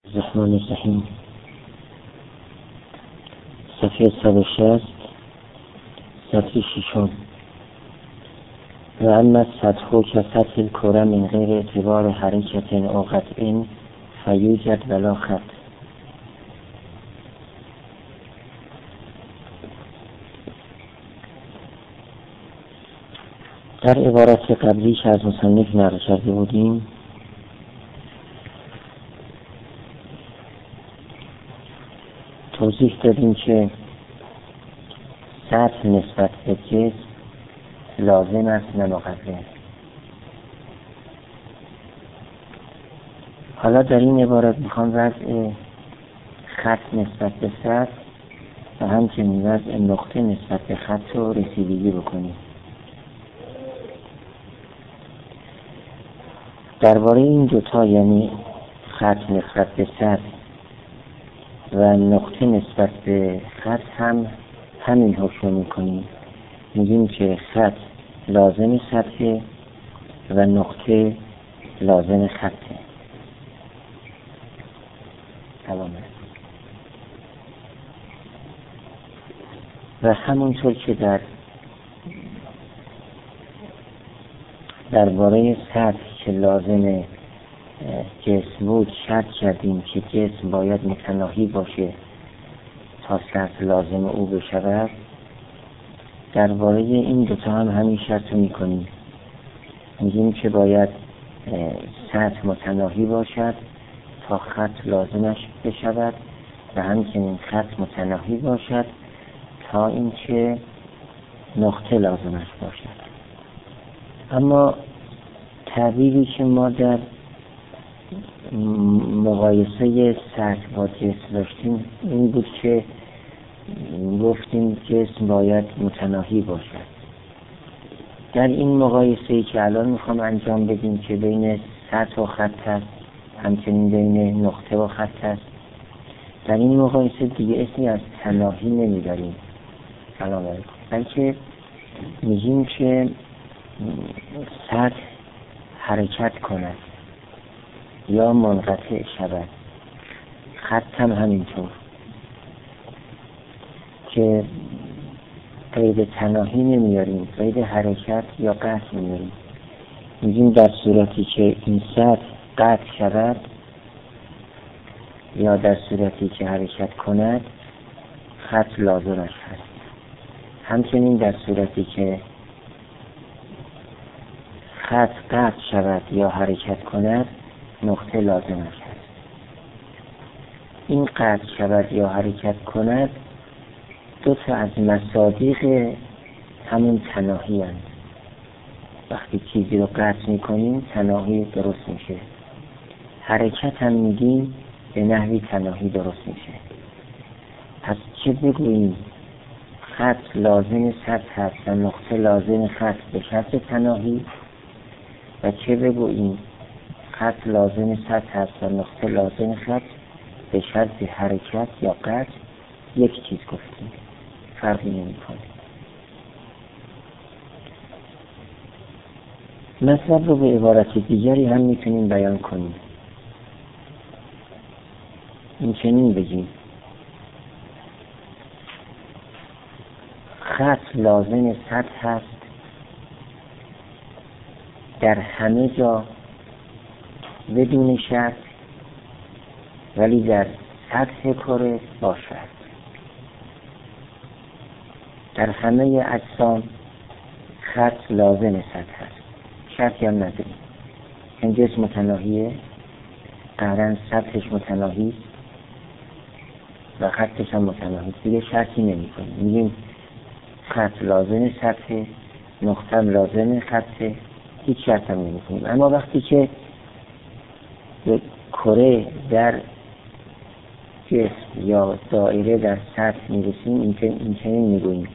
الرحمن الرحیم. صفحه 160 صفحه 6. و اما سطح که سطح الکره من غیر اعتبار حرکت او قطع فیوجد ولا خط. در عبارت قبلی که از مصنف نقل کرده بودیم توضیح دادیم که سطح نسبت به جسم لازم است نه مقدم. حالا در این عبارت میخوام وضع خط نسبت به سطح و همچنین وضع نقطه نسبت به خط رو رسیدگی بکنیم. درباره این دوتا یعنی خط نسبت به سطح و نقطه نسبت به خط هم همین حکم میکنیم. میگیم که خط لازم سطح و نقطه لازم خطه. تمامه. و همونطور که درباره سطح که لازم جسم بود شرط کردیم که جسم باید متناهی باشه تا سطح لازم او بشود، درباره این دوتا هم همین شرط رو میکنیم. میگیم که باید سطح متناهی باشد تا خط لازمش بشود و همچنین خط متناهی باشد تا اینکه نقطه لازمش باشد. اما تعبیری که ما در مقایسه سطح با جسم داشتیم این بود که گفتیم جسم باید متناهی باشد. در این مقایسه‌ای که الان میخوام انجام بدیم که بین سطح و خط است، همچنین بین نقطه و خط است، در این مقایسه دیگه اسمی از تناهی نمیداریم سلام علیکم، بلکه میگیم که سطح حرکت کند یا منقطع شود، خط هم همینطور که قید تناهی نمیاریم، قید حرکت یا قطع نمیاریم. میگیم در صورتی که این سطح قطع شود یا در صورتی که حرکت کند خط لازمش هست. همچنین در صورتی که خط قطع شود یا حرکت کند نقطه لازمش هست. این قطع شود یا حرکت کند دو تا از مصادیق همون تناهی هست. وقتی چیزی رو قطع میکنیم تناهی درست میشه، حرکت هم میگیم به نحوی تناهی درست میشه. پس چه بگوییم؟ خط لازم سطح هست و نقطه لازم خط به شرط تناهی، و چه بگوییم؟ خط لازم سطح هست و نقطه لازم خط به شرط حرکت یا قطع. یک چیز گفتیم، فرقی نمی‌کنه. مطلب رو به عبارت دیگری هم میتونیم بیان کنیم. این چنین بگیم: خط لازم سطح هست در همه جا بدون شرط، ولی در سطح کره باشد. در همه اجسام خط لازم سطح هست، شرطی هم نداریم. این جسم متناهیه، قرن سطحش متناهی و خطش هم متناهی، دیگه شرطی نمی کنیم. میگیم خط لازم سطح، نقطه لازم خطه، هیچ شرط هم نمی کنیم. اما وقتی که به کره در جسم یا دایره در سطح میرسیم این چنین میگوییم: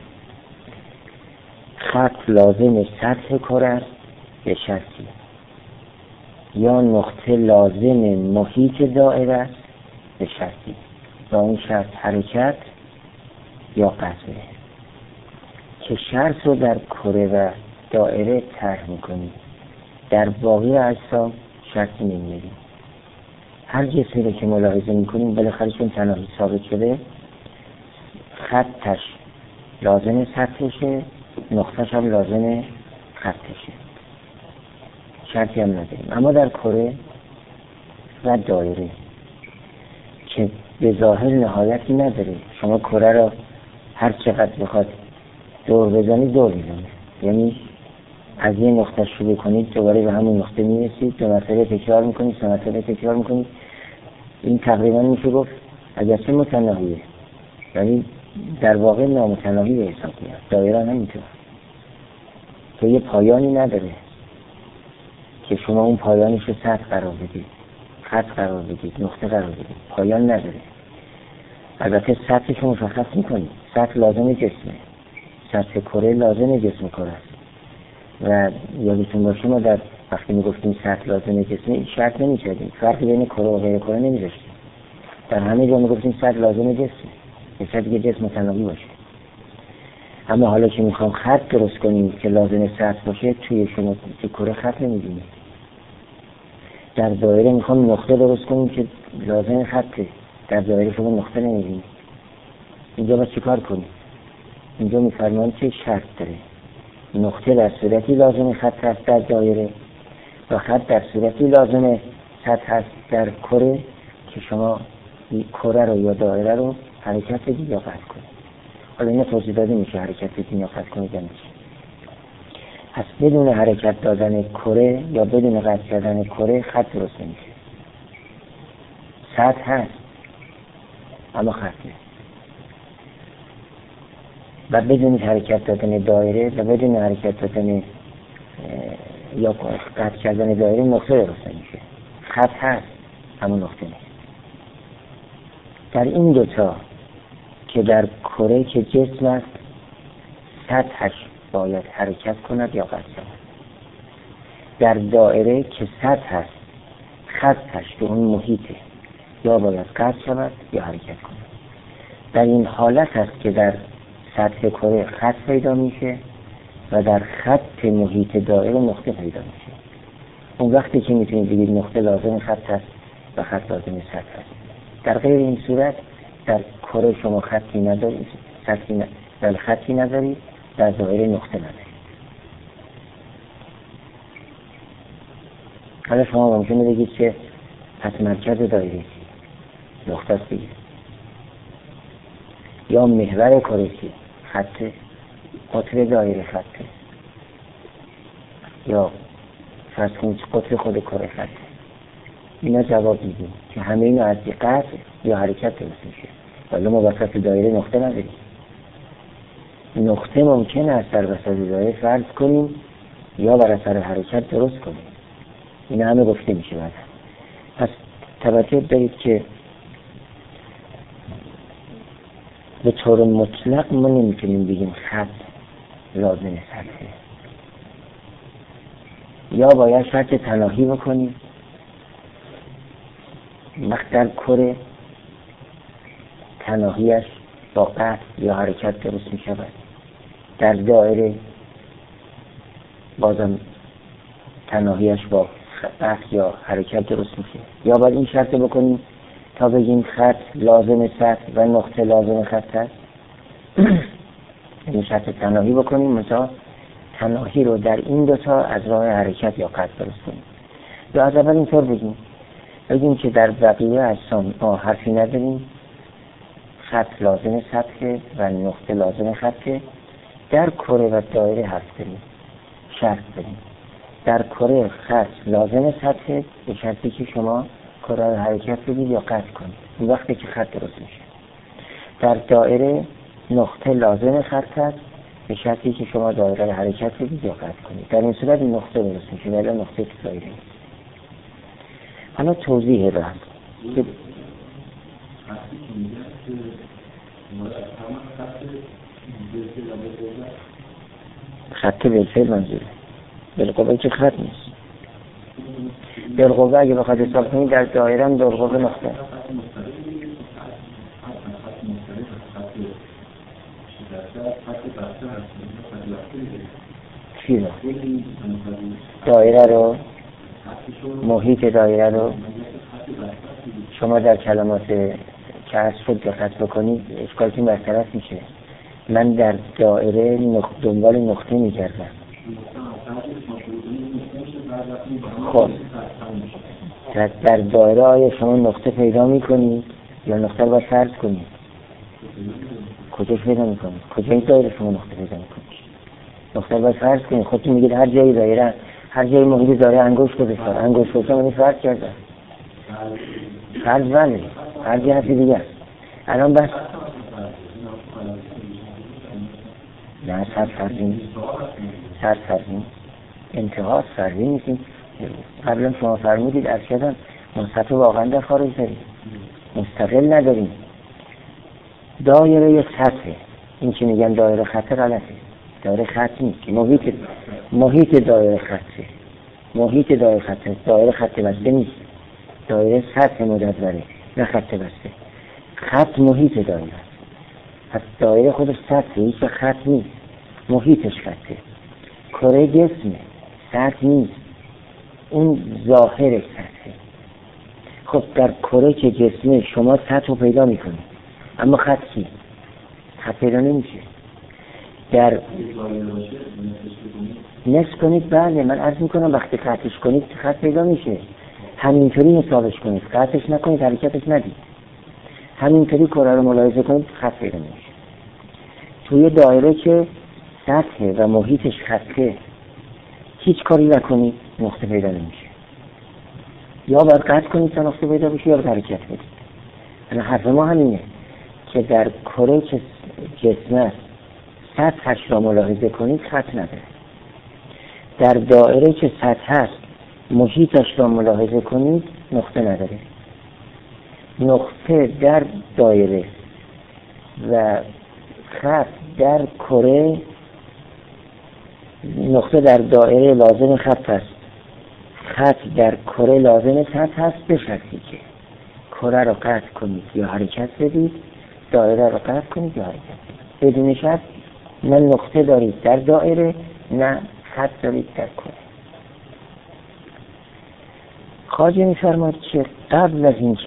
خط لازم سطح کره است به شرطی، یا نقطه لازم محیط دایره است به شرطی. با این شرط حرکت یا قطعه که شرط رو در کره و دایره طرح میکنیم، در باقی اجسام شرطی نمیاریم. هر جسمی رو که ملاحظه میکنیم بالاخره چون تناهی ثابت شده، خطش لازم سطحشه، نقطهش هم لازم خطشه، شرطی هم نداریم. اما در کره و دایره که به ظاهر نهایتی نداره، شما کره را هر چقدر بخواد دور بزنید دور میزنید، یعنی از یه نقطه شروع کنید دوباره به همون نقطه میرسید، 2 مرتبه تکرار میکنید، 3 مرتبه تکرار میکنید. این تقریبا میشه گفت اگرچه متناهیه یعنی در واقع نامتناهی به حساب میاد. دایره هم همینطور که یه پایانی نداره که شما اون پایانش رو سطح قرار بدید، خط قرار بدید، نقطه قرار بدید، پایان نداره. البته سطحش رو مشخص میکنید، سطح لازم جسمه، سطح کره لازم جسم کره است و یادتون باشه ما در وقتی میگفتیم سطح لازم جسمه شرط نمی‌کردیم، فرقی بین کره و غیر کره نمی‌ذاشتیم، در همه جا میگفتیم سطح لازم جسمه، یه سطح که جسم متناهی باشه. اما حالا که میخوام خط درست کنیم که لازم سطح باشه، توی شما توی کره خط نمی‌بینید. در دایره میخوام نقطه درست کنیم که لازم خطه، در دایره شما نقطه نمی‌بینید. اینجا باید چیکار کنیم؟ اینجا میفرمایند که شرط داره، نقطه در صورتی لازم خط هست در دایره و خط در صورتی لازم سطح هست در کره که شما کره رو یا دایره رو حرکت بدید یا قطع کنید. حالا اینا توضیح داده میشه حرکت بدید یا قطع کنید نمیشه. پس بدون حرکت دادن کره یا بدون قطع کردن کره خط درست نمیشه. سطح هست اما خط نیست. و بدون حرکت دادن دایره و بدون حرکت دادن یا قطع کردن دایره نقطه درست نمیشه. خط هست اما نقطه نیست. در این دوتا که در کره که جسم است سطحش باید حرکت کند یا قطع کند، در دایره که سطح هست خطش که اون محیطه یا باید قطع شود یا حرکت کند. در این حالت هست که در سطح کره خط پیدا میشه و در خط محیط دایره نقطه پیدا میشه. اون وقتی که میتونید بگید نقطه لازم خط هست و خط لازم سطح هست. در غیر این صورت در کره شما خطی ندارید، خطی ندارید، در دایره نقطه ندارید. حالا شما ممکنه بگید که پس مرکز دایره نقطه است دیگه، یا محور کره خط، قطر دایره خطه، یا فرض کنید قطر خود کره خطه. اینا جواب میدیم که همه اینا از قطع یا حرکت درست میشه. ولی ما وسط دایره نقطه نداریم. نقطه ممکن است در وسط دایره فرض کنیم یا بر اثر حرکت درست کنیم. اینا همه گفته میشه بعد. پس توجه دارید که به طور مطلق ما نمیتونیم بگیم خط لازم سطحه، یا باید شرط تناهی بکنیم. وقت در کره تناهیش با قطع یا حرکت درست می شود، در دایره بازم تناهیش با قطع یا حرکت درست میشه. یا باید این شرط بکنیم تا بگیم خط لازم سطح و نقطه لازم خط هست. این شرط تناهی بکنیم، مثلا تناهی رو در این دوتا از راه حرکت یا قطع درست کنیم. یا از اول اینطور بگیم که در بقیه اجسام ما حرفی نداریم، خط لازم سطح و نقطه لازم خطه. در کره و دایره حرف داریم، شرط داریم. در کره خط لازم سطح به شرطی که شما کره رو حرکت بدید یا قطع کنید، این وقتی که خط درست میشه. در دایره نقطه لازم خط هست به شرطی که شما دایره رو حرکت بدید یا قطع کنید. در این صورت این نقطه درست میشه ولی نقطه که دایره نیست. حالا توضیح بحث خط بالفعل منظوره، بالقوه که خط نیست. بالقوه اگه بخواد حساب کنید در دایره هم بالقوه نقطه چی رو؟ دایره رو، محیط دایره رو شما در کلمات که از خود دقت بکنید اشکالتون برطرف میشه. من در دایره دنبال نقطه میگردم. خب در دایره آیا شما نقطه پیدا میکنید یا نقطه رو باید فرض کنید؟ کجاش پیدا میکنید؟ کجای دایره شما نقطه پیدا میکنید؟ نقطه رو باید فرض کنید. خودتون میگید هر جایی دایره، هر جایی محیط دایره انگشت گذاشتم، انگشت گذاشتم من فرض کردم. فرض بله، هر جایی هستی دیگه. الان بس نه صد فرضی نیست، صد فرضی نیست، انتهاست فرضی نیستیم. قبلا شما فرمودید ارشدم ما سطح واقعا در خارج داریم، مستقل نداریم. دایره یک سطحه. این که میگن دایره خط غلطه. دایره خط نیست، محیط دایره خطه. محیط دایره خطه. دایره خط بسته نیست. دایره سطح مدوره نه خط بسته. خط محیط دایره. پس دایره خودش سطحه، هیچ خط نیست. محیطش خطه. کره جسمه، سطح نیست. اون ظاهر سطحه. خب در کره که جسمه شما سطح رو پیدا میکنید، اما خط چی؟ خط پیدا نمیشه. در نصف کنید بله، من عرض میکنم وقتی قطعش کنید خط پیدا میشه. همینطوری حسابش کنید، قطعش نکنید، حرکتش ندید. همینطوری کره رو ملاحظه کنید خط پیدا میشه. توی دایره که سطحه و محیطش خطه هیچ کاری نکنید نقطه پیدا نمیشه. یا باید قطع کنید تا نقطه پیدا بشه یا باید حرکت بدید. یعنی حرف ما همینه که در کره که جسم است سطحش را ملاحظه کنید خط نداره. در دایره که سطح است محیطش را ملاحظه کنید نقطه نداره. نقطه در دایره و خط در کره، نقطه در دایره لازم خط است، خط در کره لازم سطح است، به شرطی که کره را قطع کنید یا حرکت بدید، دایره را قطع کنید یا حرکت بدید. بدون شرط نه نقطه دارید در دایره نه خط دارید در کره. خواجه می‌فرماید که قبل از این که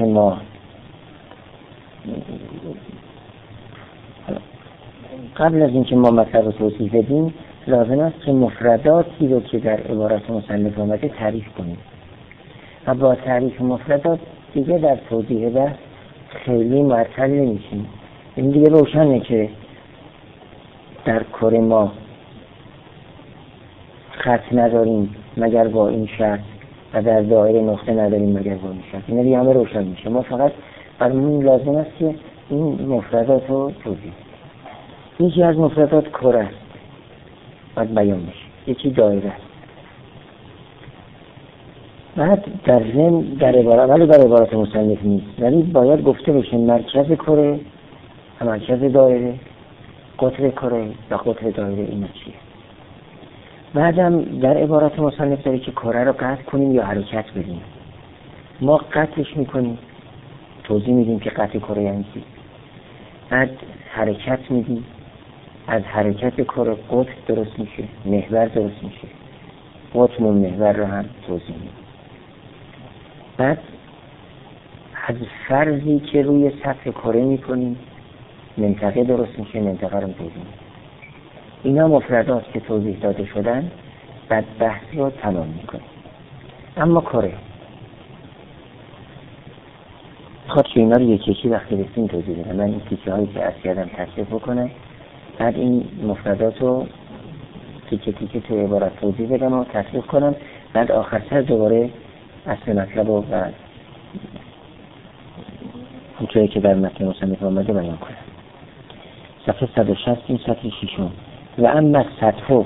ما مطلب رو توضیح بدیم لازم است که مفرداتی رو که در عبارت مصنف آمده تعریف کنیم و با تعریف مفردات دیگه در توضیح بحث خیلی معطل نمیشیم. این دیگه روشنه که در کره ما خط نداریم مگر با این شرط و در دایره نقطه نداریم مگر با این شرط. این دیگه همه روشن میشه. ما فقط برامون لازم است که این مفردات رو توضیح. یکی از مفردات کره است باید بیان میشه، یکی دایره است. بعد در ضمن در عبارت، ولی در عبارت مصنف نیست، ولی باید گفته بشه مرکز کره و مرکز دایره، قطر کره و قطر دایره اینا چیه. بعدم در عبارت مصنف داره که کره رو قطع کنیم یا حرکت بدیم. ما قطعش میکنیم، توضیح میدیم که قطع کره یعنی چی. بعد حرکت میدیم، از حرکت کره قطر درست میشه، محور درست میشه. قطر و محور رو هم توضیح میدیم. بعد از فرضی که روی سطح کره میکنیم منطقه درست میشه، منطقه رو توضیح میدیم. اینا مفردات که توضیح داده شدن بعد بحث رو تمام میکنیم. اما کره خواهد که اینا رو یکی یکی وقتی رسیم توضیح بدم. من این تیکه هایی که از کردم تصریف بکنم، بعد این مفردات رو تیکه تیکه توی عبارت توضیح بدم و تصریف کنم، بعد آخر سر دوباره اصل مطلب رو بعد اونطوری که در متن مصنف آمده بیان کنم. صفحه 160 این سطر ششم. و اما سطح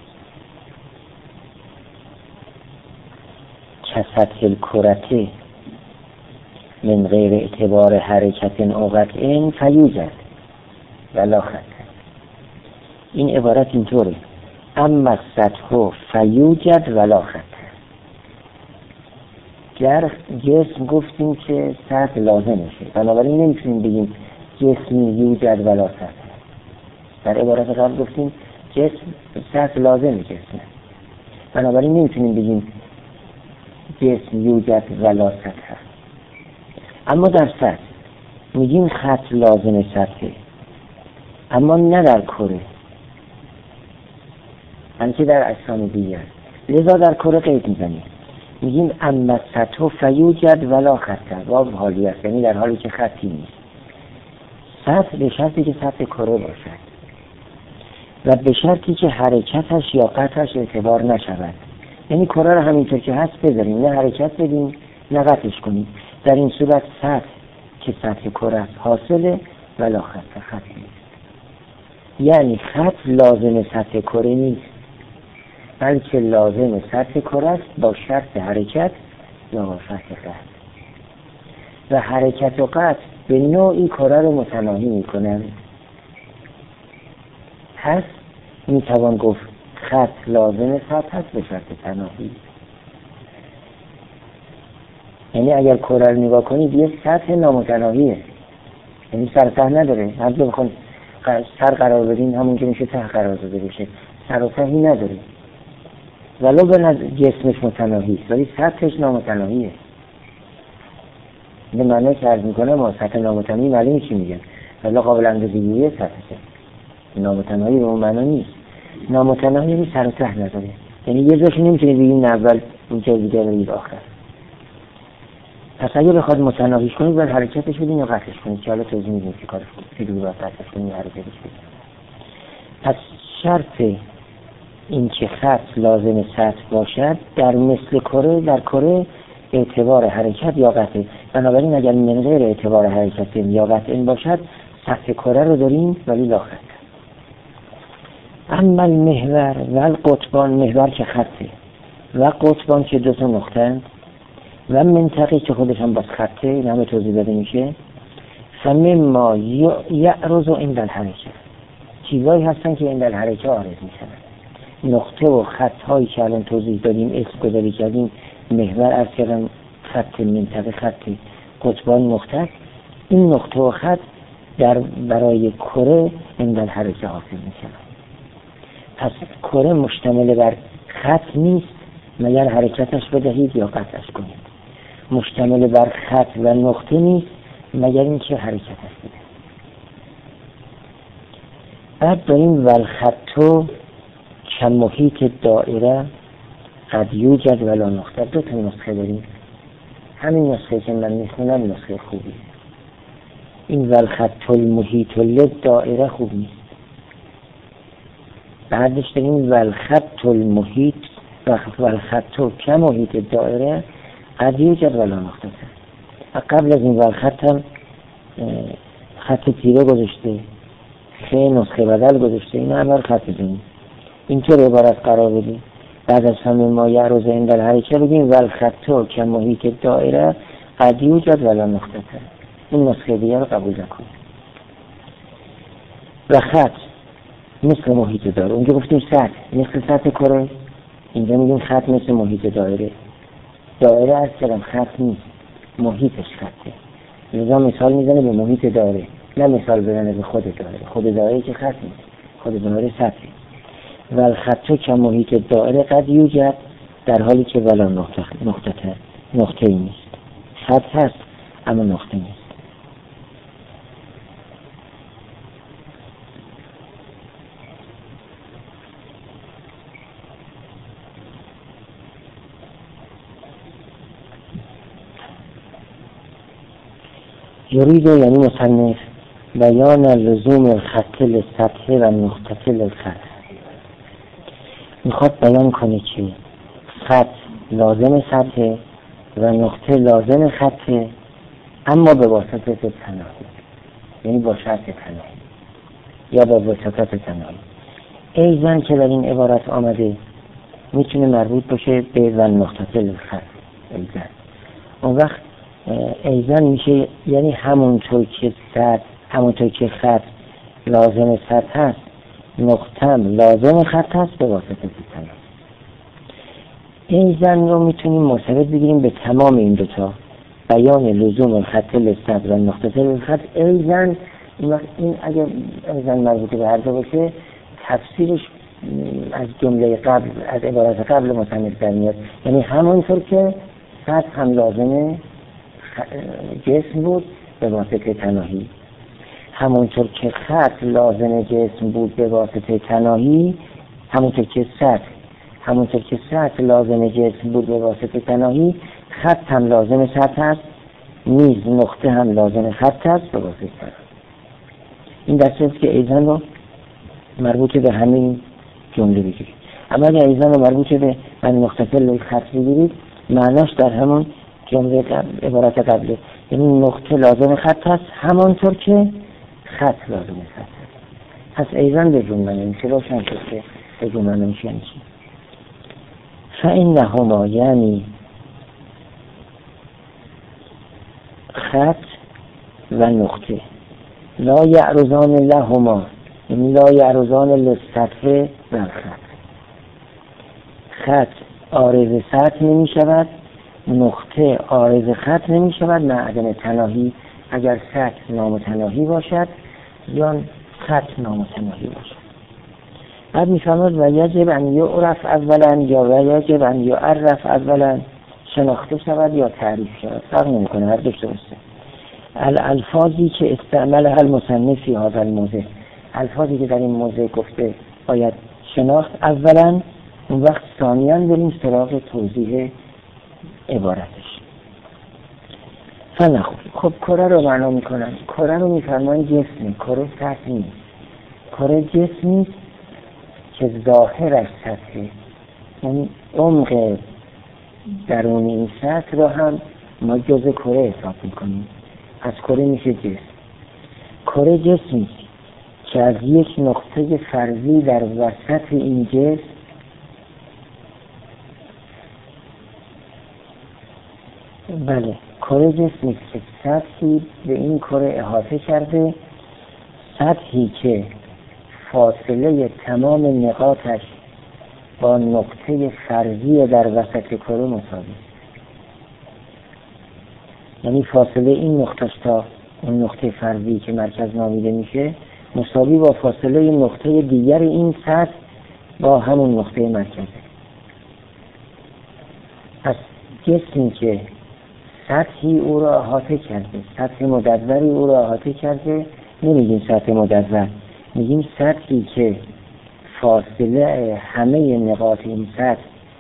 کسطح الکرته من غیر اعتبار حرکت او قطع فیوجد ولا خط. این عبارت اینطوره: اما سطح فیوجد ولا خط. در جسم گفتیم که سطح لازمشه، بنابراین نمیتونیم بگیم جسم یوجد ولا سطح. در عبارت قبل گفتیم جسم سطح لازمه جسم، بنابراین نمیتونیم بگیم جسم یوجد ولا سطح. اما در سطح میگیم خط لازم سطحه، اما نه در کره، همچه در اجسام دیگر. لذا در کره قید میزنیم، میگیم اما سطح فیوجد ولا خطه، واو حالی است، یعنی در حالی که خطی نیست. سطح به شرطی که سطح کره باشد و به شرطی که حرکتش یا قطعش اعتبار نشود. یعنی کره رو همینطور که هست بذاریم، نه حرکت بدیم نه قطعش کنیم. در این صورت سطح که سطح کره است حاصله ولا خط نیست. یعنی خط لازم سطح کره نیست، بلکه لازم سطح کره است با شرط حرکت یا با شرط قطع. و حرکت و قطع به نوعی کره رو متناهی میکنن. پس میتوان گفت خط لازم سطح است به شرط تناهی. یعنی اگر کره رو نگاه کنید یه سطح نامتناهیه، یعنی سر نداره. هر جا بخون سر قرار بدین همون که میشه ته قرار داده بشه، سر و تهی نداره، ولو به جسمش متناهی است ولی سطحش نامتناهیه. این معنی که عرض میکنه ما سطح نامتناهی معلومه چی میگن، ولی قابل اندازه‌گیری سطحشه. نامتناهی به اون معنی نیست. نامتناهی یعنی سر و ته نداره، یعنی یه جاش نمیتونه بگیم اول اون جای دیگه بگید آخر. پس اگه بخواد متناهیش کنید باید حرکتش بدین یا قطعش کنید، که حالا توضیح میدیم که کارش کنید که باید قطعش کنید یا حرکتش بدین. پس شرط این که خط لازم سطح باشد در مثل کره، در کره اعتبار حرکت یا قطع. بنابراین اگر من غیر اعتبار حرکت یا قطع باشد سطح کره رو داریم ولی لا خط. اما المحور و القطبان، محور که خطه و قطبان که دو تا نقطه و منطقه که خودش هم باز خطه، این همه توضیح داده میشه. فمما یعرض عند الحرکه، چیزایی هستن که عند الحرکه عارض میشن. نقطه و خط هایی که الان توضیح دادیم، اسم گذاری کردیم، محور عرض کردم، خط، منطقه خط، قطبان نقطه. این نقطه و خط برای کره عند الحرکه حاصل میشن. پس کره مشتمل بر خط نیست مگر حرکتش بدهید یا قطعش کنید، مشتمل بر خط و نقطه نیست مگر اینکه حرکتش بدهید. بعد داریم والخطو کمحیط دائره قد یوجد ولا نقطه. دو تا نسخه داریم، همین نسخه که من میخونم نسخه خوبی. این والخطو المحیط للدائره خوب نیست. بعدش داریم والخطو المحیط والخطو کمحیط دائره قد یوجد ولا نقطه. قبل از این والخط هم خط تیره گذاشته، خیلی نسخه بدل گذاشته، این هم خط دونیم. اینطور عبارت قرار بدیم. بعد از همه ما یعرض عند الحرکه بگیم والخطو کمحیط دائره قد یوجد ولا نقطه. این نسخه دیگه رو قبول نکنیم. و خط مثل محیط دائره، اونجا گفتیم سطح مثل سطح کره، اینجا میگیم خط مثل محیط دائره. دائره از کلم خط نیست، محیطش خطه. لذا مثال میزنه به محیط دائره، نه مثال بزنه به خود دائره. خود دائره که خط نیست، خود دائره سطحه. والخطو کمحیط دائره قد یوجد، در حالی که ولا نقطه ای نیست. خط هست اما نقطه نیست. یرید یعنی مصنف بیان لزوم الخط للسطح و نقطه للخط، میخواد بیان کنه که خط لازم سطح و نقطه لازم خطه، اما به واسطه تناهی، یعنی با شرط تناهی یا با واسطه تناهی. ایزن که در این عبارت آمده میتونه مربوط باشه به و نقطه للخط. ایزن اون وقت ایزن میشه یعنی همونطور که خط لازم سطح هست، نقطه لازم خط هست به واسطه تناهی. ایزن رو میتونیم مرتبط بگیریم به تمام این دوتا، بیان لزوم الخط للسطح و نقطه للخط. ایزن این اگر ایزن مربوط به هر دو باشه تفسیرش از جمله قبل، از عبارت قبل مصنف در میاد، یعنی همونطور که سطح هم لازمه جسم بود به واسطه تناهی، همونطور که خط لازم جسم بود به واسطه تناهی، همونطور که سطح لازم جسم بود به واسطه تناهی، خط هم لازم سطح است، نیز نقطه هم لازم خط است به واسطه تناهی. این دسته است که ایضاً رو مربوط به همین جمله بگیرید. اما اگر ایضاً رو مربوط به من مختصر خط بگیرید، معناش در همون جمله عبارت قبله، یعنی نقطه لازم خط است همانطور که خط لازم خط است. پس ایضاً به جمله نمیشه، روشن شد که به جمله نمیشه نیست. فإنهما یعنی خط و نقطه لا یعرضان لهما، یعنی لا یعرضان للسطح و الخط. خط عارض سطح نمی شود، نقطه عارض خط نمی شود مع عدم تناهی، اگر سطح نامتناهی باشد یا خط نامتناهی باشد. بعد می فرماید و یجب ان یعرف اولا یا و یجب ان یعرف اولا، شناخته شود یا تعریف شود، فرق نمی کنه، هر دوش درسته. الفاظی که استعمال المصنف فی هذا الموضع، الفاظی که در این موضع گفته باید شناخت اولا، اون وقت ثانیاً بریم سراغ توضیح عبارتش. فنخون خب کره رو معنا میکنن، کره رو میفرمان جسمی، کره سطح نیست، کره جسمی که ظاهرش سطحه، یعنی عمق درون این سطح رو هم ما جزء کره حساب میکنیم، از کره میشه جسم. کره جسمی که از یک نقطه فرضی در وسط این جسم بله کره جسمی که سطحی به این کره احاطه کرده، سطحی که فاصله تمام نقاطش با نقطه فرضی در وسط کره مساوی، یعنی فاصله این نقطه تا اون نقطه فرضی که مرکز نامیده میشه مساوی با فاصله نقطه دیگر این سطح با همون نقطه مرکزه. پس جسمی که سطحی او را احاطه کرده، سطح مدوری او را احاطه کرده، نمیگیم سطح مدور، میگیم سطحی که فاصله همه نقاط این سطح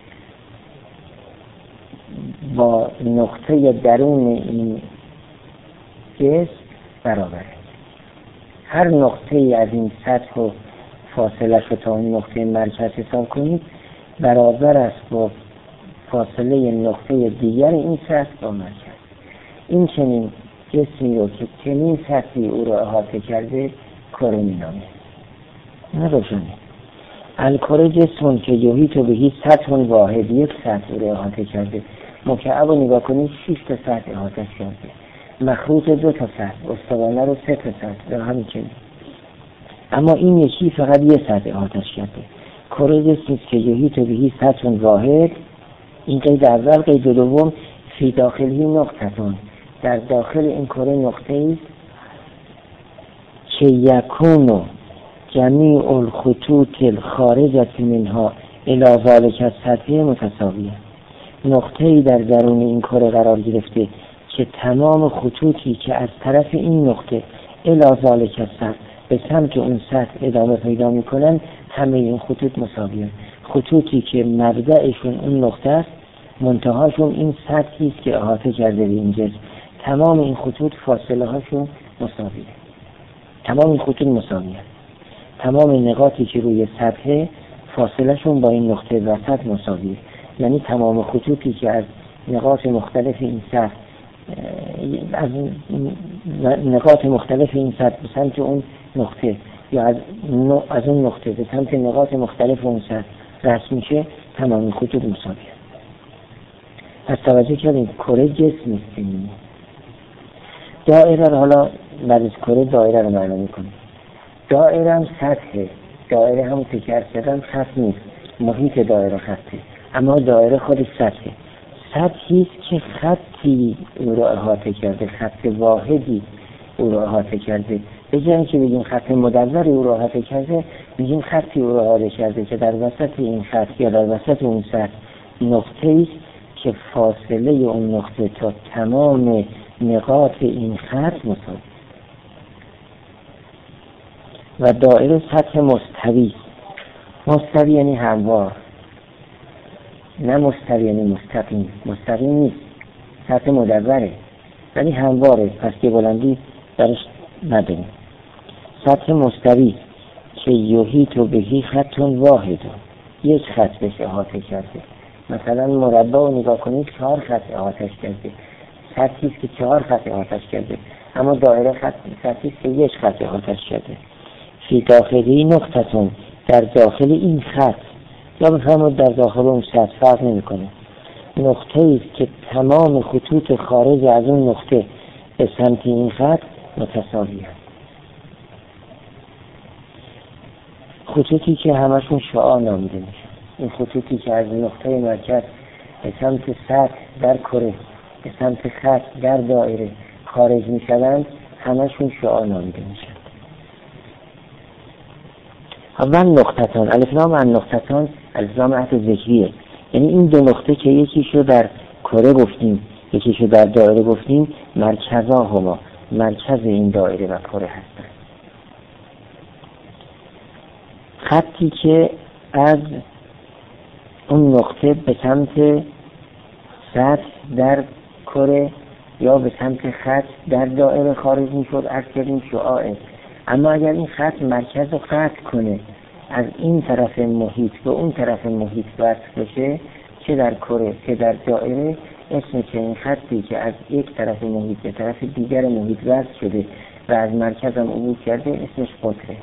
با نقطه درون این جسم برابره. هر نقطه ای از این سطح و فاصله شو تا این نقطه مرکز حساب کنید برابر است با فاصله نقطه دیگر این سطح با مرکز. این چنین جسمی رو که چنین سطحی او رو احاطه کرده کره می‌نامید. نروشنه الکره جسمون که یحیط بهی سطح واحد، یک سطح رو احاطه کرده. مکعب رو نگاه کنید 6 تا سطح احاطه کرده، مخروط 2 تا سطح، استوانه رو 3 تا سطح، در همین چنین. اما این یکی فقط یه سطح احاطه کرده. کره جسمی که یحیط بهی سطح واحد، این قید اول. قید دوم فی داخلی نقطتون، در داخل این کره نقطه ای که یکونو جمیع الخطوط الخارجة منها الی ذلک السطح متساویه. نقطه ای در درون این کره قرار گرفته که تمام خطوطی که از طرف این نقطه الی ذلک السطح به سمت اون سطح ادامه پیدا میکنن، همه این خطوط مساویه. خطوطی که مبدأشون اون نقطه است، منتهاشون این سطحی است که احاطه کرده به این جسم. تمام این خطوط فاصله هاشون مساویه، تمام این خطوط مساویه. تمام نقاطی که روی سطح فاصله شون با این نقطه وسط مساویه، یعنی تمام خطوطی که از نقاط مختلف این سطح از نقاط مختلف این سطح به سمت اون نقطه یا از اون نقطه به سمت نقاط مختلف اون سطح رسم میشه، تمام خطوط مساویه. پس توجه کردیم کره جسم نیستیم. دایره رو حالا بعد از کره دایره رو معنا میکنیم. دایره هم سطحه، دایره هم تکرر کردن خط نیست، محیط دایره خطه، اما دایره خودش سطحه. سطحی است که خطی او رو احاطه کرده، خط واحدی او رو احاطه کرده. به جای اینکه بگیم خط مدوری او رو احاطه کرده، میگیم خطی او رو احاطه کرده که در وسط این خط یا در وسط اون سطح نقطه است که فاصله اون نقطه تا تمام نقاط این خط مساوی و دایره سطح مستوی. مستوی یعنی هموار، نه مستوی یعنی مستقیم. مستقیم نیست، سطح مدوره ولی همواره، پس که بلندی درش نداریم. سطح مستوی که یحیط بهی خط واحد، یک خط بهش احاطه کرده. مثلا مربع رو نگاه کنید 4 خط احاطه‌اش کرده، سطحی است که 4 خط احاطه‌اش کرده، اما دایره سطحی است که یک خط احاطه‌اش کرده. فی داخلی نقطتون، در داخل این خط، یا بفرمایید در داخل اون سطح، فرق نمی‌کنه. نقطه‌ای است که تمام خطوط خارج از اون نقطه به سمت این خط متساوی است. خطوطی که همشون شعاع نامیده میشن، این خطوطی که از نقطه مرکز به سمت سطح در کره، به سمت خط در دایره خارج میشن، همشون شعاع نامیده میشن. اول نقطتان، الف لام ان نقطتان الزام عهد ذکریه، یعنی این دو نقطه که یکیشو در کره گفتیم یکیشو در دایره گفتیم، مرکزا هما، مرکز این دایره و کره هستن. خطی که از اون نقطه به سمت سطح در کره یا به سمت خط در دایره خارج میشد، از کردیم شعاعه. اما اگر این خط مرکز رو قطع کنه، از این طرف محیط به اون طرف محیط وصل بشه، چه در کره چه در دایره، اسم که این خطی که از یک طرف محیط به طرف دیگر محیط وصل شده و از مرکز هم عبور کرده، اسمش قطره.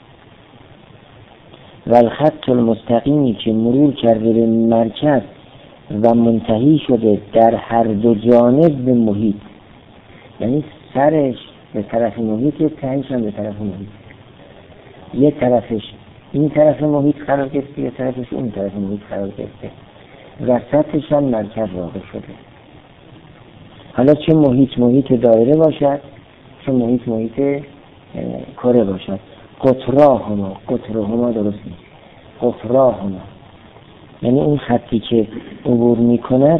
و الخط المستقیمی که مرور کرده به مرکز و منتهی شده در هر دو جانب به محیط، یعنی سرش به طرف محیط، یک تهش هم به طرف محیط، یک طرفش این طرف محیط قرار گرفته، یک طرفش اون طرف محیط قرار گرفته، وسطش هم مرکز واقع شده. حالا چه محیط دایره باشد، چه محیط کره باشد. قطراهما درست نیست، قطراهما یعنی اون خطی که عبور میکند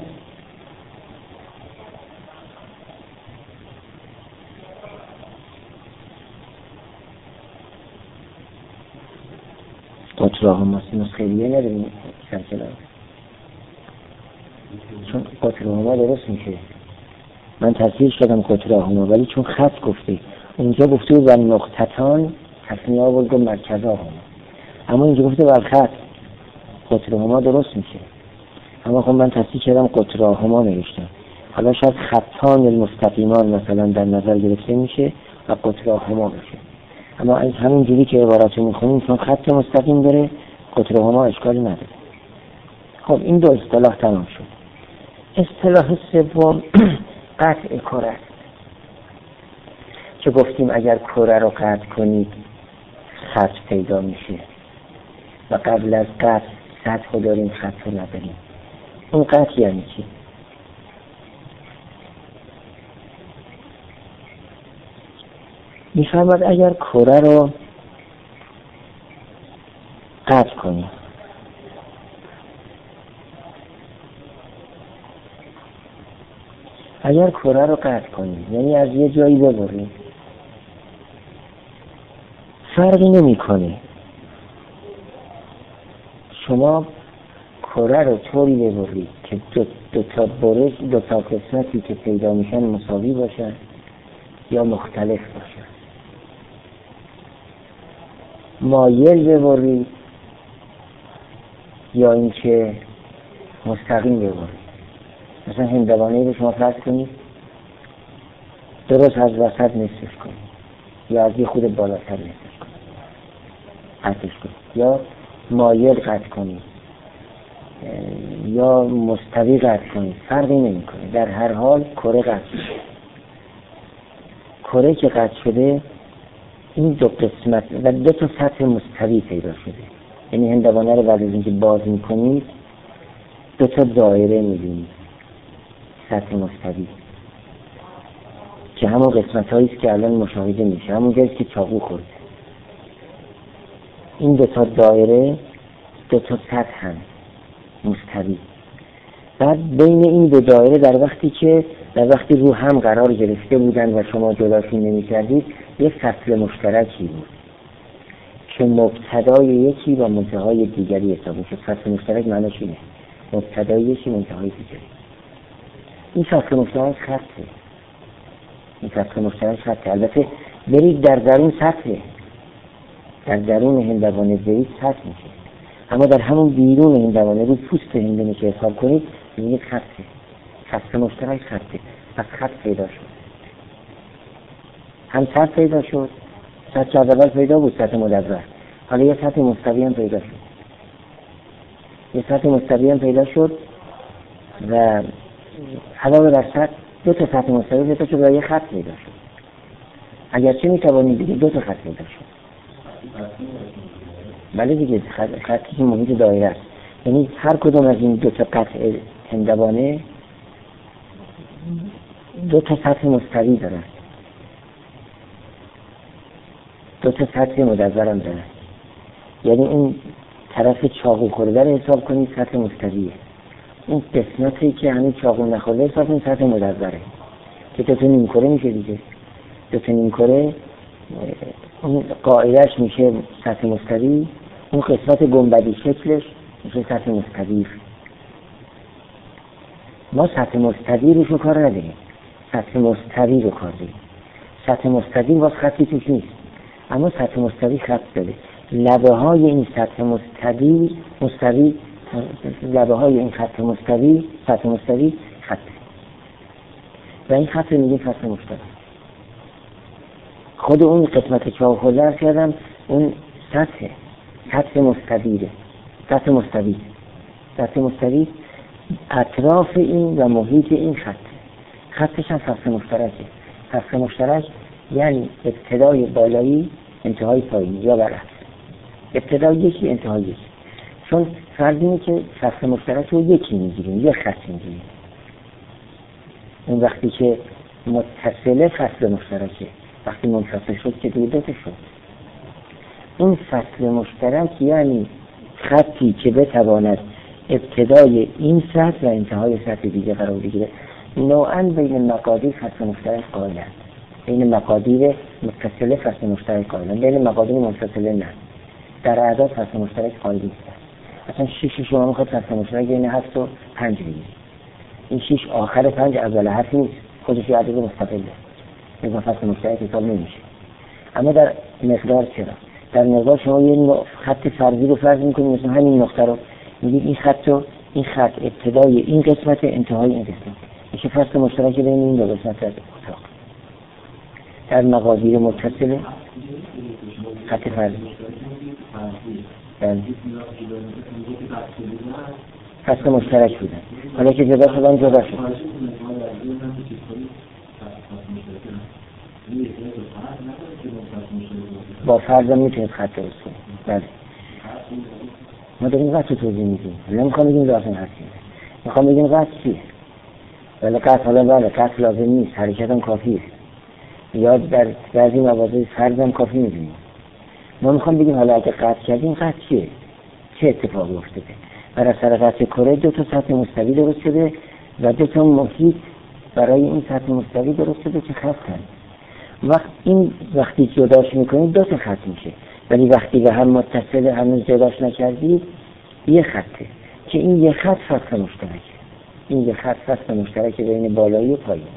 قطراهما نسخیه نداریم سرکلام، چون قطراهما درست میشه. من تصحیحش کردم قطراهما، ولی چون خط گفته اونجا گفته و نقطتان تصمیه ها بلگو مرکزه ها، اما اینجا گفته بر خط قطراهما درست میشه. اما خب من تصحیح کردم قطراهما نوشتم. حالا شاید خطان المستقیمان مثلا در نظر گرفته میشه و قطراهما بشه، اما از همین جوری که عباراتو میخونیم چون خط مستقیم داره، قطراهما اشکالی نداره. خب این دو اصطلاح تمام شد. اصطلاح سوم قطع کره است که گفتیم اگر کره رو قطع کنید خط پیدا میشه و قبل از قطع سطح رو داریم، خط رو نداریم. اون قطع یعنی چی؟ میفرماد اگر کره رو قطع کنیم، اگر کره رو قطع کنیم یعنی از یه جایی ببریم، فرقی نمیکنه شما کره رو طوری ببرید که دو تا قسمتی که پیدا میشن مساوی باشن یا مختلف باشن. مایل ببرید یا اینکه مستقیم ببرید. مثلا هندوانه رو شما فرض کنید درست از وسط نصفش کنید یا از یه خود بالاتر نصفش کنید، قطعش کنید، یا مایل قطع کنید یا مستوی قطع کنید، فرقی نمیکنه. در هر حال کره قطع شده. کره که قطع شده این دو قسمت و دو تا سطح مستوی پیدا شده، یعنی هندوانه رو بعد از اینکه باز میکنید دو تا دایره میبینید، سطح مستوی که همون قسمت هایی است که الان مشاهده میشه، همون جایی که چاقو خورد. این دو تا دایره دو تا سطح هم مستوی بعد بین این دو دایره در وقتی رو هم قرار گرفته بودن و شما جداشون نمی‌کردید یک فصل مشترکی بود که مبتدای یکی و منتهای دیگری حساب میشه. فصل مشترک معنیش اینه، مبتدای یکی منتهای دیگری. این فصل مشترک خطه. البته برید در درون سطحه، در درون هندوانه برید سطح میشه، اما در همون بیرون هندوانه رو پوست هندونه که حساب کنید این خطه، فصل مشترک خطه. پس خط پیدا شد، هم سطح پیدا شد، سطح اول پیدا بود، سطح مدور. حالا یه سطح مستوی هم پیدا شد و علاوه بر سطح دو تا سطح مستوی پیدا شد و یه خط پیدا شد. اگرچه میتوانید بگید دو تا خط پیدا شد. بله دیگه، خطی که محیط دایره است. یعنی هر کدوم از این دو تا قطع هندوانه دو تا سطح مستوی دارن، دو تا سطح مدور هم دارن. یعنی این طرف چاقو خورده رو حساب کنید سطح مستویه، این قسمتی که همین چاقو نخورده حساب کنید سطح مدوره که دو تا نیم کره میشه دیگه. دو تا نیم کره اون قاعدهش میشه سطح مستوی، اون قسمت گنبدی شکلش میشه سطح مستوی. ما سطح مستوی رو کار نداریم، سطح مستوی رو کار داریم. سطح مستوی باز خطی توش نیست، اما سطح مستوی خط داره. لبه های این سطح مستوی لبه های این خط مستوی، سطح مستوی خط و این خط رو میگیم خط مستوی. خود اون قسمت چاقو خورده ارز کردم اون سطح مستوی اطراف این و محیط این خطش هم فصل مشترکه. فصل مشترک یعنی ابتدای بالایی انتهای پایینی یا برعکس، ابتدای یکی انتهای یکی. چون فرض اینه که فصل مشترک رو یکی میگیریم، یک خط میگیریم. اون وقتی که متصله فصل مشترکه، وقتی منفصل شد که دیگه دوتا شد. این فصل مشترک یعنی خطی که بتواند ابتدای این سطح و انتهای سطح دیگه قرار بگیره. نوعاً بین مقادیر فصل مشترک قائلند، بین مقادیر متصله فصل مشترک قائلند، بین مقادیر منفصله نه. در اعداد فصل مشترک قائل نیست. اصلا 6 شما میخواد فصل مشترک بین 7 و 5 بگیرید. این 6 آخر 5 اول 7 نیست، خودش یه عدد مستقله، این فصل مشترک حساب نمیشه. اما در مقدار چرا؟ در مقدار شما یه خط فرضی رو فرض میکنید، مثلا همین نقطه رو میگید این خط ابتدای این قسمت انتهای این قسمت میشه فصل مشترک بین این دو قسمت از اتاق. در مقادیر متصله خط فرضی فصل مشترک بودن، حالا که جدا شدن جدا شد. با فرضم میتونید خط درست کنید. بله ما داریم قطع توضیح میدیم، نمیخوام بگیم لازم هستیم، میخوام بگیم قطع چیه. ولی قطع حالا بله قطع لازم نیست، حرکت هم کافیه، یا در بعضی مواضع فرضم کافی میدونیم. ما میخوام بگیم حالا اگه قطع کردیم قطع چیه، چه اتفاقی افتاده. بر اثر قطع کره دو تا سطح مستوی درست شده و دو تا محیط برای این سطح مستوی درست شده که خط هست. وقتی جداش میکنید دو تا خط میشه، ولی وقتی به هم متصل هنوز جداش نکردید یه خطه که این یه خط فصل مشترکه. این یه خط فصل مشترک بین بالایی و پایینی.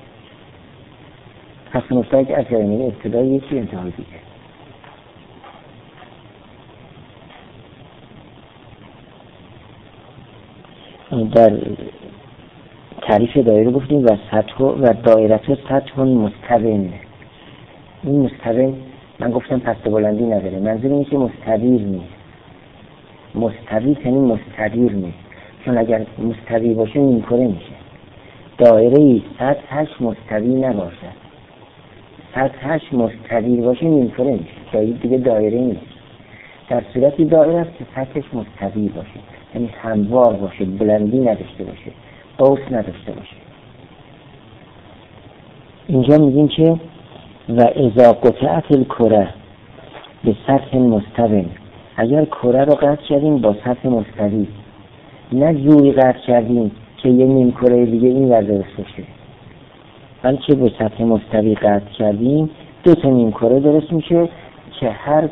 فصل مشترک از یعنی ابتدای یکی انتهای دیگه. در تعریف دایره گفتیم و سطح و دایره سطح مستقیم. این مستقیم من گفتم پست بلندی نداره، منظور اینه که مستدیر نیست. مستوی یعنی مستدیر نیست، چون اگر مستوی باشه نیم کره میشه. دایره سطحش مستوی نباشد، سطحش مستدیر باشه نیم کره میشه، جایی دیگه دایره نیست. در صورتی دایره است که سطحش مستوی باشه، یعنی هموار باشه، بلندی نداشته باشه، قوس نداشته باشه. اینجا میگیم که و اذا قطعت الکره به سطح مستوی، اگر کره رو قطع کردیم با سطح مستوی، نه جوری قطع کردیم که یه نیم کره دیگه این ور درست بشه، بلکه به سطح مستوی قطع کردیم 2 تا نیم کره درست میشه که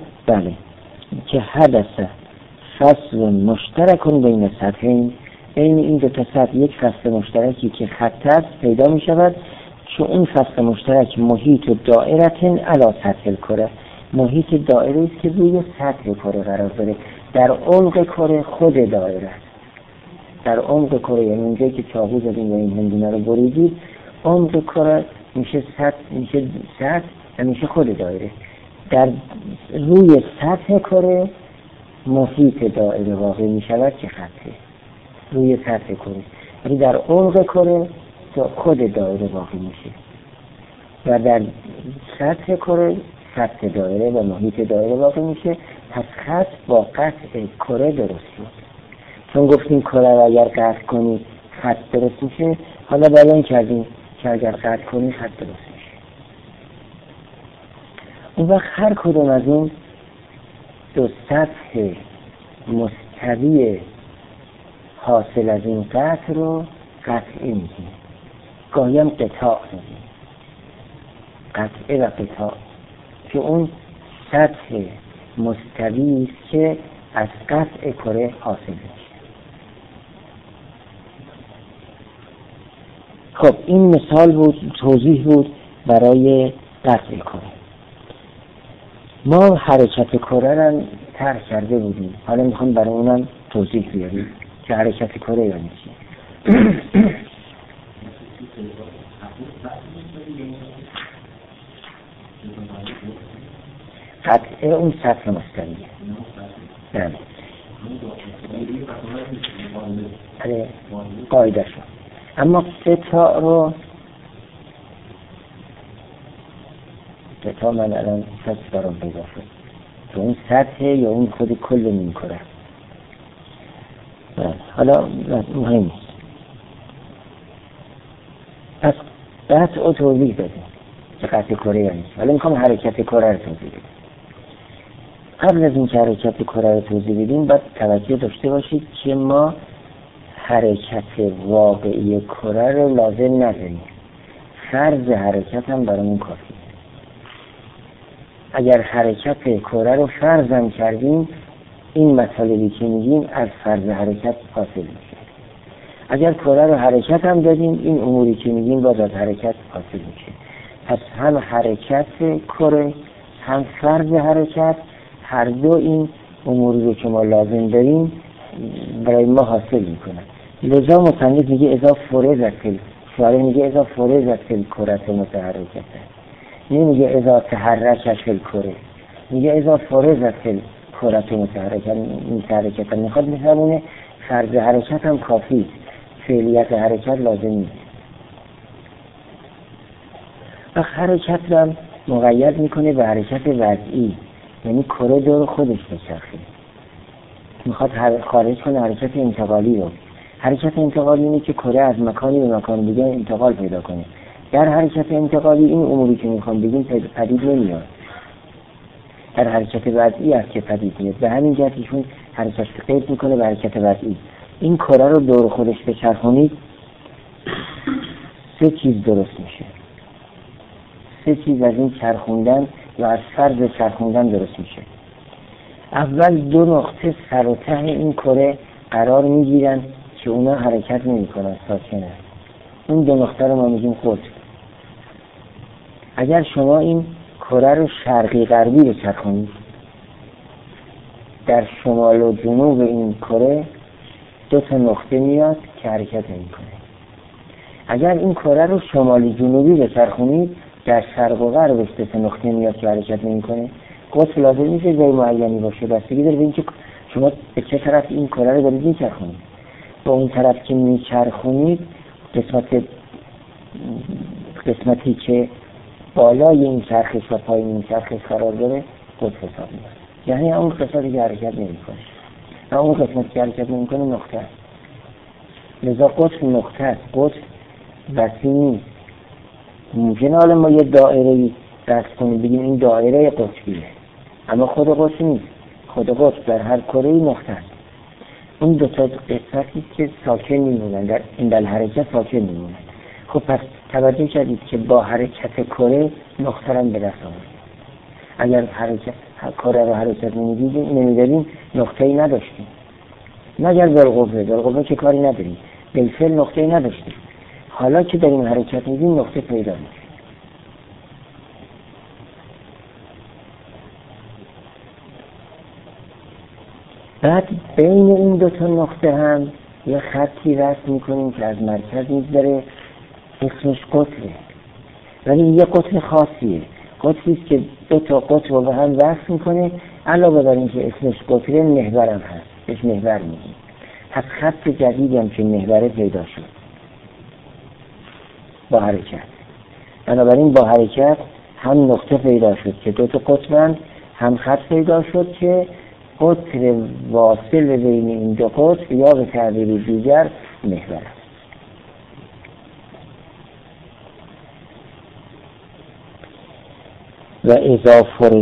هر دسته فصل مشترک بین سطحین، بین این 2 تا سطح یک فصل مشترکی که خط است پیدا می شود که اون فصل مشترک محیط و دائرتن علی سطح کره، محیط دائره است که روی سطح کره قرار داره. در عمق کره خود دائره است. در عمق کره، یعنی اونجایی که چاقو زدیم و این هندونه رو بریدید، عمق کره میشه سطح و میشه خود دائره. در روی سطح کره محیط دائره واقع می شود که خطه روی سطح کره، ولی در عمق کره خود دائره واقع میشه و در سطح کره سطح دائره و محیط دائره واقع میشه. پس خط با قطع کره درست شد. چون گفتیم کره رو اگر قطع کنید خط درست میشه، حالا بیان کردیم که اگر قطع کنید خط درست میشه. اون وقت هر کدوم از اون 2 سطح مستوی حاصل از این قطع رو قطعه میگیم، گاهی هم قطاع میگیم، قطعه و قطاع، که اون سطح مستوی است که از قطع کره حاصل میشه. خب این مثال بود، توضیح بود برای قطع کره. ما حرکت کره را طرح کرده بودیم، حالا میخوام برای اونم توضیح بیاریم که حرکت کره یعنی چی. قطعه اون سطح مستویه. بله، قاعده شد. اما قطاع رو من الان سطح برام پیدا شد که اون سطح یا اون خود کل نیم کره. حالا مهم نیست. پس قطع رو توضیح دادیم که قطع کره یعنی چی. حالا میخوام حرکت کره رو توضیح بدیم. قبل از این که حرکت کره رو توضیح بدیم باید توجه داشته باشید که ما حرکت واقعی کره رو لازم نداریم، فرض حرکت هم برامون کافیه. اگر حرکت کره رو فرض کردیم، این مطالبی که میگیم از فرض حرکت حاصل میشه. اگر کره رو حرکت هم دادیم، این اموری که میگیم باز از حرکت حاصل میشه. پس هم حرکت کره هم فرض حرکت، هر دو این اموری رو که ما لازم داریم برای ما حاصل میکنن. لذا مصنف میگه اذا فرضت شارح میگه اذا فرضت کره متحرکه، نمیگه اذا تحرکت کره، میگه اذا فرضت کره متحرکه. میخواد میفهمونه فرض حرکت هم کافی، فعلیت حرکت لازم نیست. و حرکت رو مقید میکنه به حرکت وضعی، یعنی کره دور خودش بچرخه. میخواد خارج کنه حرکت انتقالی رو. حرکت انتقالی اینه که کره از مکانی به مکان دیگه انتقال پیدا کنه. در حرکت انتقالی این اموری که میخوام بگیم پدید نمیاد. در حرکت وضعی است که پدید میاد. به همین جهت ایشون حرکت قید میکنه به حرکت وضعی. این کره رو دور خودش بچرخونید 3 چیز درست میشه. 3 چیز از این چرخوندن یا از فرض چرخوندن درست میشه. اول 2 نقطه سر و ته این کره قرار میگیرن که اونا حرکت نمیکنن، ساکنه. این 2 نقطه رو ما میگیم قطب. اگر شما این کره رو شرقی غربی بچرخونید، در شمال و جنوب این کره 2 تا نقطه میاد که حرکت نمیکنه. اگر این کره رو شمالی جنوبی بچرخونید، در شرق و غربش 2 تا نقطه میاد که حرکت نمیکنه. قطب لازم نیست جای معینی باشه، بستگی داره به اینکه شما به چه طرف این کره رو دارید میچرخونید. با اون طرف که میچرخونید قسمتی که بالای این چرخش و پایین این چرخش قرار داره قطب حساب میشه. یعنی اون قسمتی که حرکت نمیکنه و اون قسمتی که حرکت نمیکنه نقطه است. لذا قطب نقطه است، قطب وسیع نیست. ممکنه حالا ما یه دائره‌ای رسم کنیم بگیم این دائره قطبیه، اما خود قطب نیست. خود قطب در هر کره‌ای نقطه است. اون دو تا قسمتی که ساکن میمونن، در این حرکت ساکن میمونن. خب پس توجه کردید که با حرکت کره نقطه را به دست آورد. اگر حرکت کره رو حرکت نمیدادیم نقطه‌ای نداشتیم، مگر بالقوه که کاری نداریم، بالفعل نقطه‌ای نداشتیم. حالا که داریم حرکت میدیم نقطه پیدا میشه. بعد بین این دو تا نقطه هم یه خطی رسم میکنیم که از مرکز میگذره، اسمش قطره، ولی یه قطر خاصیه، قطری است که دو تا قطر رو به هم وصل میکنه. علاوه بر این که اسمش قطره، محور هم هست، بهش محور میگیم. پس خط جدیدی هم که محوره پیدا شد با حرکت. بنابراین با حرکت هم نقطه پیدا شد که دو تا قطرند، هم خط پیدا شد که قطر واصل بین این دو قطر یا به تعبیر دیگر محور است. و اذا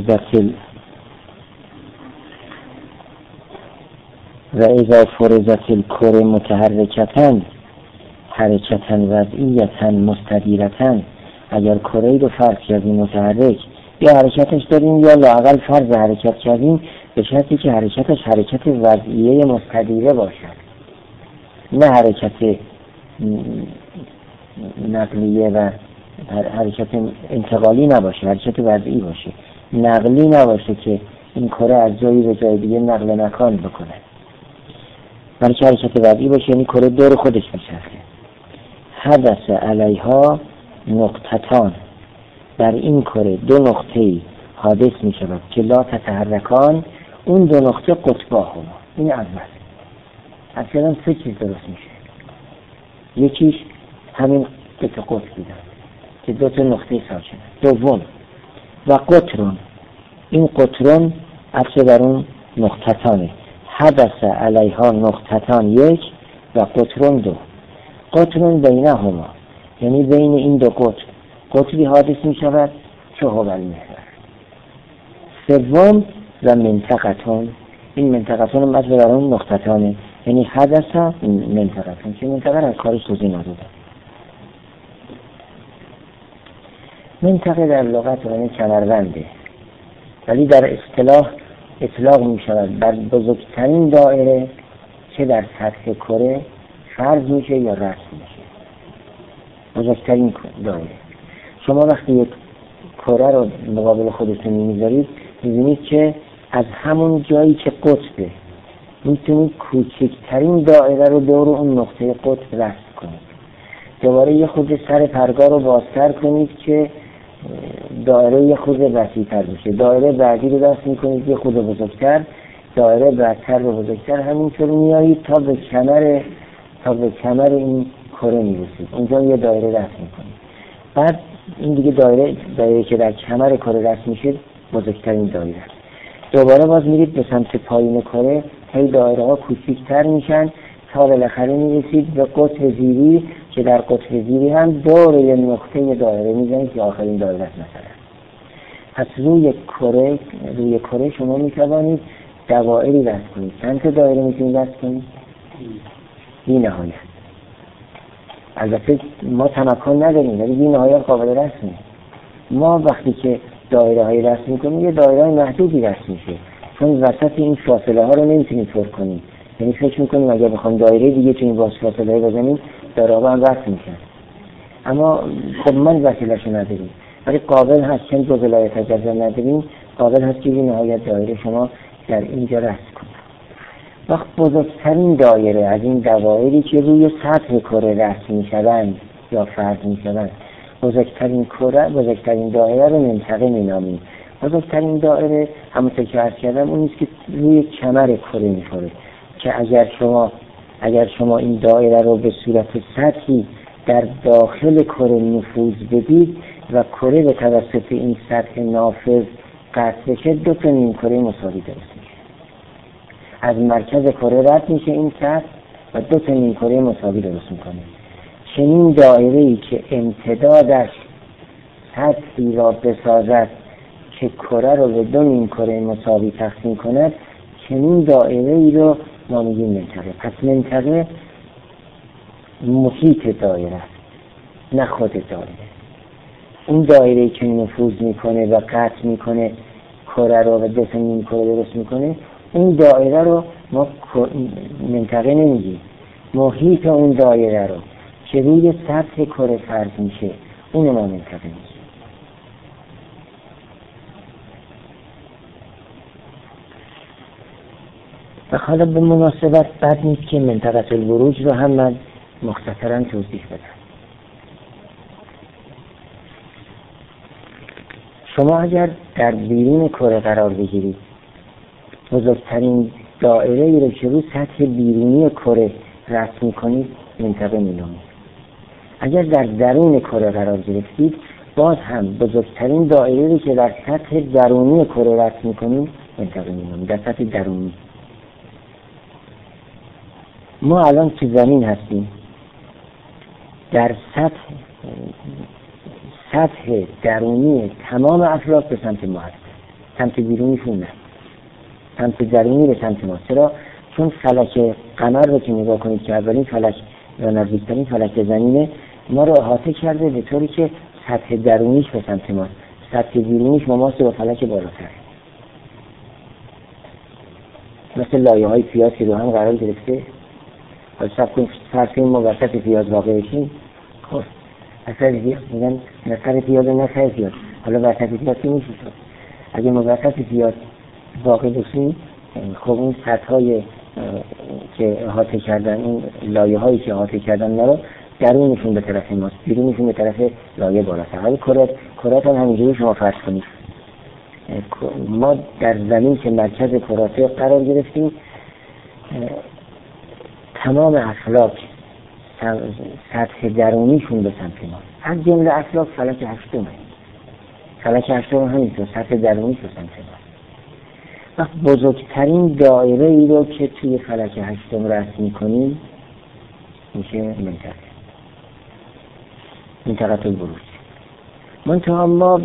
فرضت الکره متحرکتن حرکتا وضعیتا مستدیرتا، اگر کره رو فرض کردیم متحرک یا حرکتش داریم یا لااقل فرض حرکت کردیم، به شرطی که حرکتش حرکت وضعیه مستدیره باشد، نه حرکت نقلیه و حرکت انتقالی نباشه، حرکت وضعی باشه، نقلی نباشه که این کره از جایی به جای دیگه نقل مکان بکنه، بلکه حرکت وضعی باشه، یعنی کره دور خودش میچرخه. حدث علیها نقطتان، در این کره دو نقطه‌ای حادث می شود که لا تتحرکان، اون دو نقطه قطباهما. این اول. اصلا سه چیز درست میشه. یکیش همین دو تا قطب بودن که دو تا نقطه ساکنه. دوم و قطرون، این قطرون اصلا در اون نقطتانه. حدث علیها نقطتان یک و قطرون دو. قطرون بینهما، یعنی بین این دو قطب قطبی حادث می شود که هو المحور. سوم و منطقتون، این منطقتون مجبور در اون نقطتانه، یعنی حدث منطقتون که منطقه را کارش توضیح ندادم. منطقه در لغت یعنی کمربنده، ولی در اصطلاح اطلاق می شود بر بزرگترین دایره که در سطح کره فرض میشه یا رسم میشه. بزرگترین دایره. شما وقتی یک کره رو مقابل خودتون میذارید میبینید که از همون جایی که قطبه میتونید کوچکترین دایره رو دور اون نقطه قطب رسم کنید. دوباره یه خود سر پرگار رو بازتر کنید که دایره یه خود وسیع‌تر بشه. دایره بعدی رو رسم میکنید یه خود بزرگتر، دایره بعدتر و بزرگتر، همینطور میایید تا به کمر این کره میرسید. اونجا یه دایره رسم میکنید. بعد این دیگه دایره که در کمر کره رسم میشه بزرگترین دایره. دوباره باز میرید به سمت پایین کره، هی دایره ها کوچیک‌تر میشن تا بالاخره میرسید به قطب زیری که در قطب زیری هم دور یه نقطه دایره میزنید که آخرین دایره است مثلا. پس روی کره شما میتوانید دوائری رسم کنید. چند تا دایره میتونید رسم کنید؟ بی نهایت. البته ما تمکن نداریم ولی بی نهایت قابل رسمه. ما وقتی که دایره های رسم میکنیم یه دایره های محدودی رسم میشه، چون وسط این فاصله ها رو نمیتونیم پر کنیم. یعنی فکر میکنیم اگر بخوام دایره دیگه تو این فاصله بزنیم دایره ها هم رسم میشن، اما خب من وسیله‌شو نداریم، ولی قابل هست، چون جز لا یتجزا نداریم، قابل هست که بی نهایت دایره شما در اینجا رسم کنید. وقت بزرگترین دایره از این دوائری که روی سطح کره رسم میشوند یا فرض میشوند، بزرگترین دایره رو منطقه مینامیم. بزرگترین دایره همونطور که عرض کردم اون نیست که روی کمر کره میخوره، که اگر شما این دایره رو به صورت سطحی در داخل کره نفوذ بدید و کره به توسط این سطح نافذ قطع بشه، دو تا نیم کره مساوی درست میشه. از مرکز کره رد میشه این سطح و دو تا نیم کره مساوی درست میکنه. چنین دایره‌ای که امتدادش سطحی را بسازد که کره رو به دو نیم کره مساوی تقسیم کند، چنین دایره‌ای رو ما میگیم منطقه. پس منطقه محیط دایره است، نه خود دایره. اون دایره‌ای که نفوذ میکنه و قطع میکنه کره رو و دفن این کره درست میکنه، اون دایره رو ما منطقه نمیگیم. محیط اون دایره رو که روی سطح کره فرض میشه، اون ما منطقه میگیم. و حالا به مناسبت بد نیست که منطقه البروج رو هم من مختصراً توضیح بدم. شما اگر در بیرون کره قرار بگیرید، بزرگترین دایره ای رو که روی سطح بیرونی کره رسم می‌کنید منطقه می‌نامید. اگر در درون کره قرار گرفتید، باز هم بزرگترین دایره ای که در سطح درونی کره رسم می‌کنید منطقه می‌نامید، در سطح درونی. ما الان تو زمین هستیم، در سطح درونی تمام افلاک به سمت ما هست، سمت بیرونیشون نه، سمت درونی به سمت ما. چرا؟ چون فلک قمر رو که نگاه کنید که اولین فلک و نزدیکترین فلک زمینه، ما رو احاطه کرده به طوری که سطح درونیش به سمت ما، سطح بیرونیش مماثل با فلک بالاتر. مثل لایه های پیاز که رو هم قرار گرفته. حالا سب کنید فرض کنید ما وسط پیاز واقع بشیم، خب اثر پیاز میگن نصر پیاز و نصر پیاز، حالا وسط پیاز که میشه شد. اگه ما وسط پیاز واقع بشیم، خب اون سطح های که احاطه کردن، اون لایه هایی که احاطه کردن ما رو، درونشون به طرف ماست، بیرونشون به طرف لایه بالاتر. حالا کرات هم همینجوری شما فرض کنید. ما در زمین که مرکز کرات قرار گرفتیم، تمام افلاک سطح درونیشون به سمت ما، از جمله افلاک فلک هشتم. فلک هشتم همینطور سطح درونیش به سمت ما. و بزرگترین دایره ای رو که توی فلک هشتم رسم می‌کنیم میشه منطقه البروج. منتها ما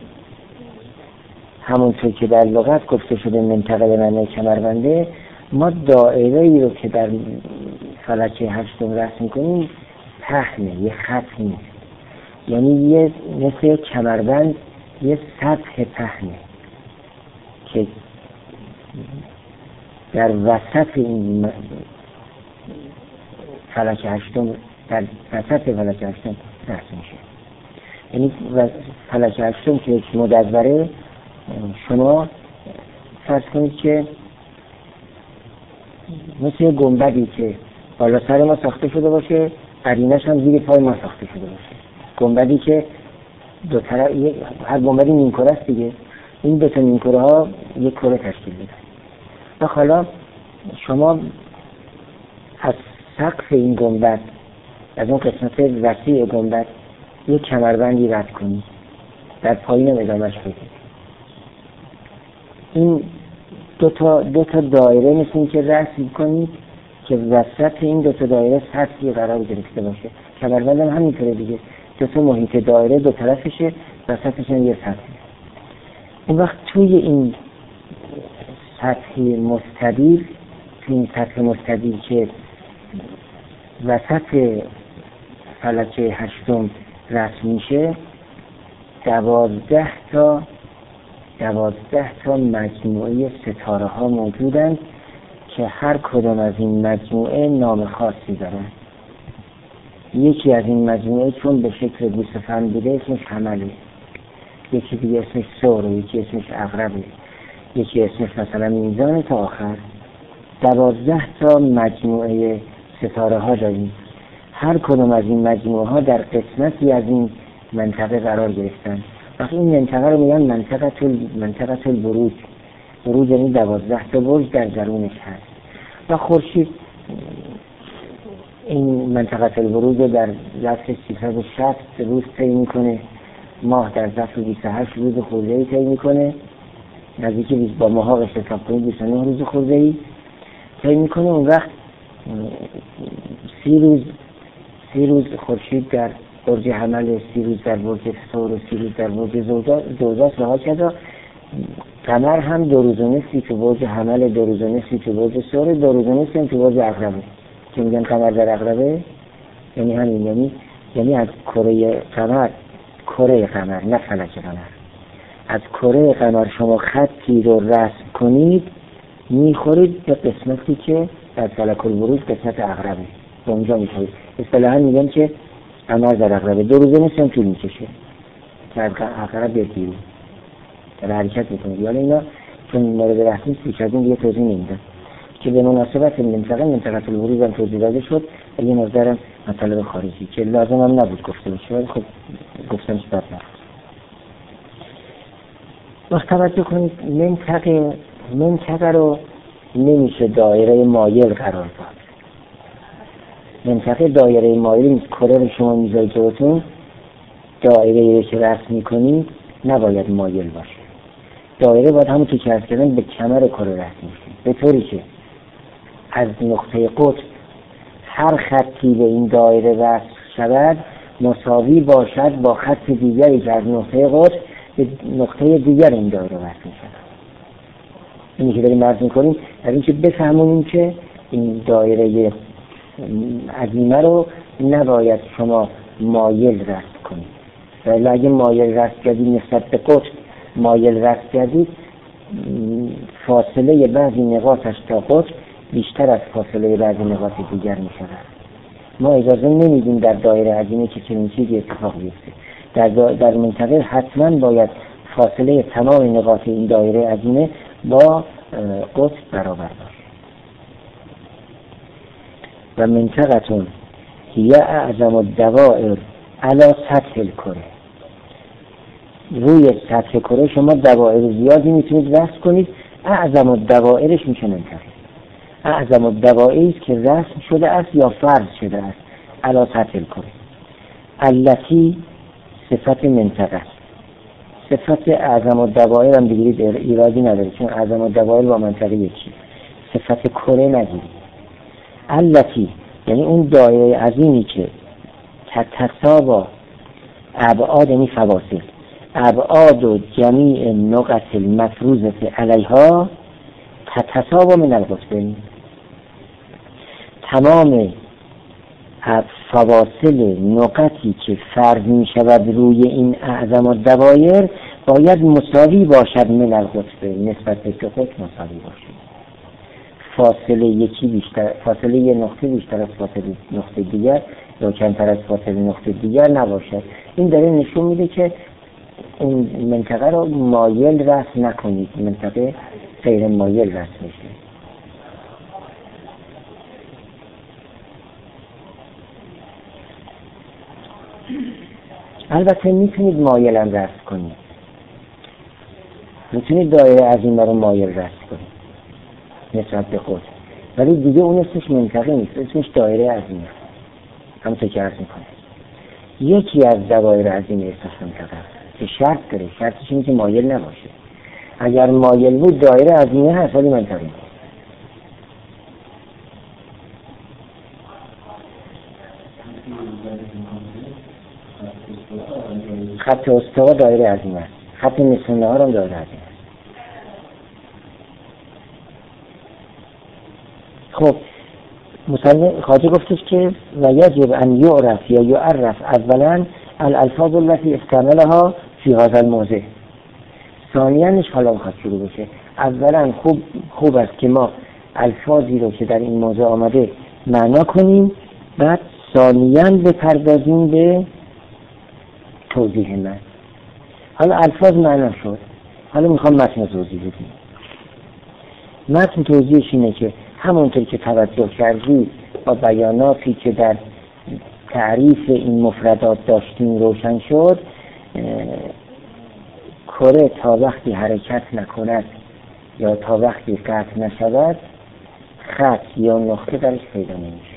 همونطور که در لغت گفته شده منطقه به معنی کمربنده، ما دایره ای رو که در فلک هشتم رسم می‌کنیم پهنه، یه خط نیست، یعنی یه مثل کمربند یه سطح پهنه که در وسط این فلک هشتم، در وسط فلک هشتم رسم میشه. یعنی فلک هشتم که یک مدوره، شما فرض کنید که مثل گنبدی که بالا سر ما ساخته شده باشه، قرینش هم زیر پای ما ساخته شده باشه. گنبدی که دو طرف، هر گنبدی نیم کره است دیگه، این دو تا نیم کره ها یک کره تشکیل میدن. و حالا شما از سقف این گنبد، از اون قسمت وسیع گنبد یک کمربندی رد کنید، در پایین هم ادامهش بدید. این دو تا دایره مثل این که رسم کنید که وسط این دو تا دایره سطحی قرار گرفته باشه. کمربند هم همینطوره دیگه، دو تا محیط دایره دو طرفشه، وسطش هم یه سطح. اون وقت توی این سطح مستدیر، توی این سطح مستدیر که وسط فلک هشتم رسم میشه، 12 تا مجموعه ستاره ها موجودند که هر کدام از این مجموعه نام خاصی دارن. یکی از این مجموعه چون به شکل گوسفند بوده اسمش حمله، یکی دیگه اسمش ثور، یکی اسمش عقربه، یکی اسمش مثلا میزان، تا آخر 12 تا مجموعه ستاره ها داریم. هر کدام از این مجموعه ها در قسمتی از این منطقه قرار گرفتن. وقتی این منطقه رو میگن منطقه البروج. بروج یعنی 12 تا برج در درونش هست. و خورشید این منطقه البروج در ظرف 360 روز طی میکنه، ماه در ظرف 28 روز خورده‌ای طی میکنه، نزدیک با ماها حساب کنید 29 روز خورده‌ای طی میکنه. اون وقت 30 روز خورشید در برج حمل، 30 روز در برج ثور و 30 روز در برج زوجاست و هاکذا قمر هم 2 روز و نصفی تو برج حمل، 2 روز و نصفی تو برج ثور، 2 روز و نصفی هم تو برج عقربه. که میگن قمر در عقربه یعنی همین، یعنی از کره قمر، کره قمر نه فلک قمر، از کره قمر شما خطی رو رسم کنید میخورید به قسمتی که در فلک البروج قسمت عقربه، به اونجا میخورید. اصطلاحا میگن که قمر در عقربه 2 روز و نصف هم طول میکشه که از عقرب بیاد بیرون در حرکت میکنه. یعنی اینا چون مورد رحمی سیچازین دیگه توضیح نمیدن که به مناسبت منطقه البروج هم توضیح داده شد و یه مقدارم مطالب خارجی که لازم هم نبود گفته بشه ولی خب گفتمش بد نبود. وقت توجه کنید منطقه رو نمیشه دایره مایل قرار داد. منطقه دایره مایل نیست. کره رو شما میذارید جلوتون، دایره که رسم میکنید نباید مایل باشه. دایره باید همونطور که عرض کردم به کمر کره رسم میشه، به طوری که از نقطه قطب هر خطی به این دایره رسم شود مساوی باشد با خط دیگری که از نقطه قطب به نقطه دیگر این دایره رسم میشه. اینی که داریم عرض میکنیم در این که بفهمونیم که این دایره عظیمه رو نباید شما مایل رسم کنید. ولی اگه مایل رسم کردید نسبت به قطب مایل رسم کردید، فاصله بعضی نقاطش تا قطب بیشتر از فاصله بعضی نقاط دیگر می شود. ما اجازه نمیدیم در دایره عظیمه که چنین چیزی اتفاق بیفته. در منطقه حتما باید فاصله تمام نقاط این دایره عظیمه با قطب برابر باشه. و منطقتون هی اعظم الدوائر علی سطح الکره. روی سطح کره شما دوائر زیادی میتونید رسم کنید. اعظم الدوائرش میشه منطقه. اعظم الدوائری است که رسم شده است یا فرض شده است علی سطح الکره. التی صفت منطقه است. صفت اعظم الدوائر هم بگیرید ایرادی نداره چون اعظم الدوائر با منطقه یکی. صفت کره نگیرید. التی یعنی اون دایره عظیمی که تتساوا ابعاد یعنی فواصل ابعاد و جمیع نقط المفروضه علیها تتساوا من القطبین. تمام فواصل نقطی که فرض می شود روی این اعظم الدوائر باید مساوی باشد من القطبین، نسبت به قطب مساوی باشد. فاصله یکی بیشتر، فاصله یه نقطه بیشتر از فاصله نقطه دیگر یا کمتر از فاصله نقطه دیگر نباشد. این داره نشون میده که این منطقه رو مایل رسم نکنید، منطقه غیر مایل رسم میشه. البته میتونید مایل هم رسم کنید، میتونید دایره عظیمه رو مایل رسم کنید نسبت به قطب، ولی دیگه اون اسمش منطقه نیست، اسمش دایره عظیمه. همونطور که عرض میکنه یکی از دوائر عظیمه اسمش منطقه که شرط داره، شرطش اینه که مایل نباشه. اگر مایل بود دایره عظیمه هست ولی منطقه نیست. خط استوا دایره عظیمه است، خط نصف نهار هم دایره عظیمه است. خب مثلا خواجه گفتش که و یجب ان یعرف یا یعرف اولا الالفاظ التي استعملها فی هذا الموضع. ثانیاًش حالا میخواد شروع بشه. اولا خوب است که ما الفاظی رو که در این موضوع آمده معنا کنیم، بعد ثانیاً بپردازیم به توضیح من. حالا الفاظ معنا شد، حالا میخوام متن توضیح بدیم. متن توضیحش اینه که همونطور که توجه کردی با بیاناتی که در تعریف این مفردات داشتیم روشن شد، کره تا وقتی حرکت نکند یا تا وقتی قطع نشود خط یا نقطه درش پیدا نمیشه.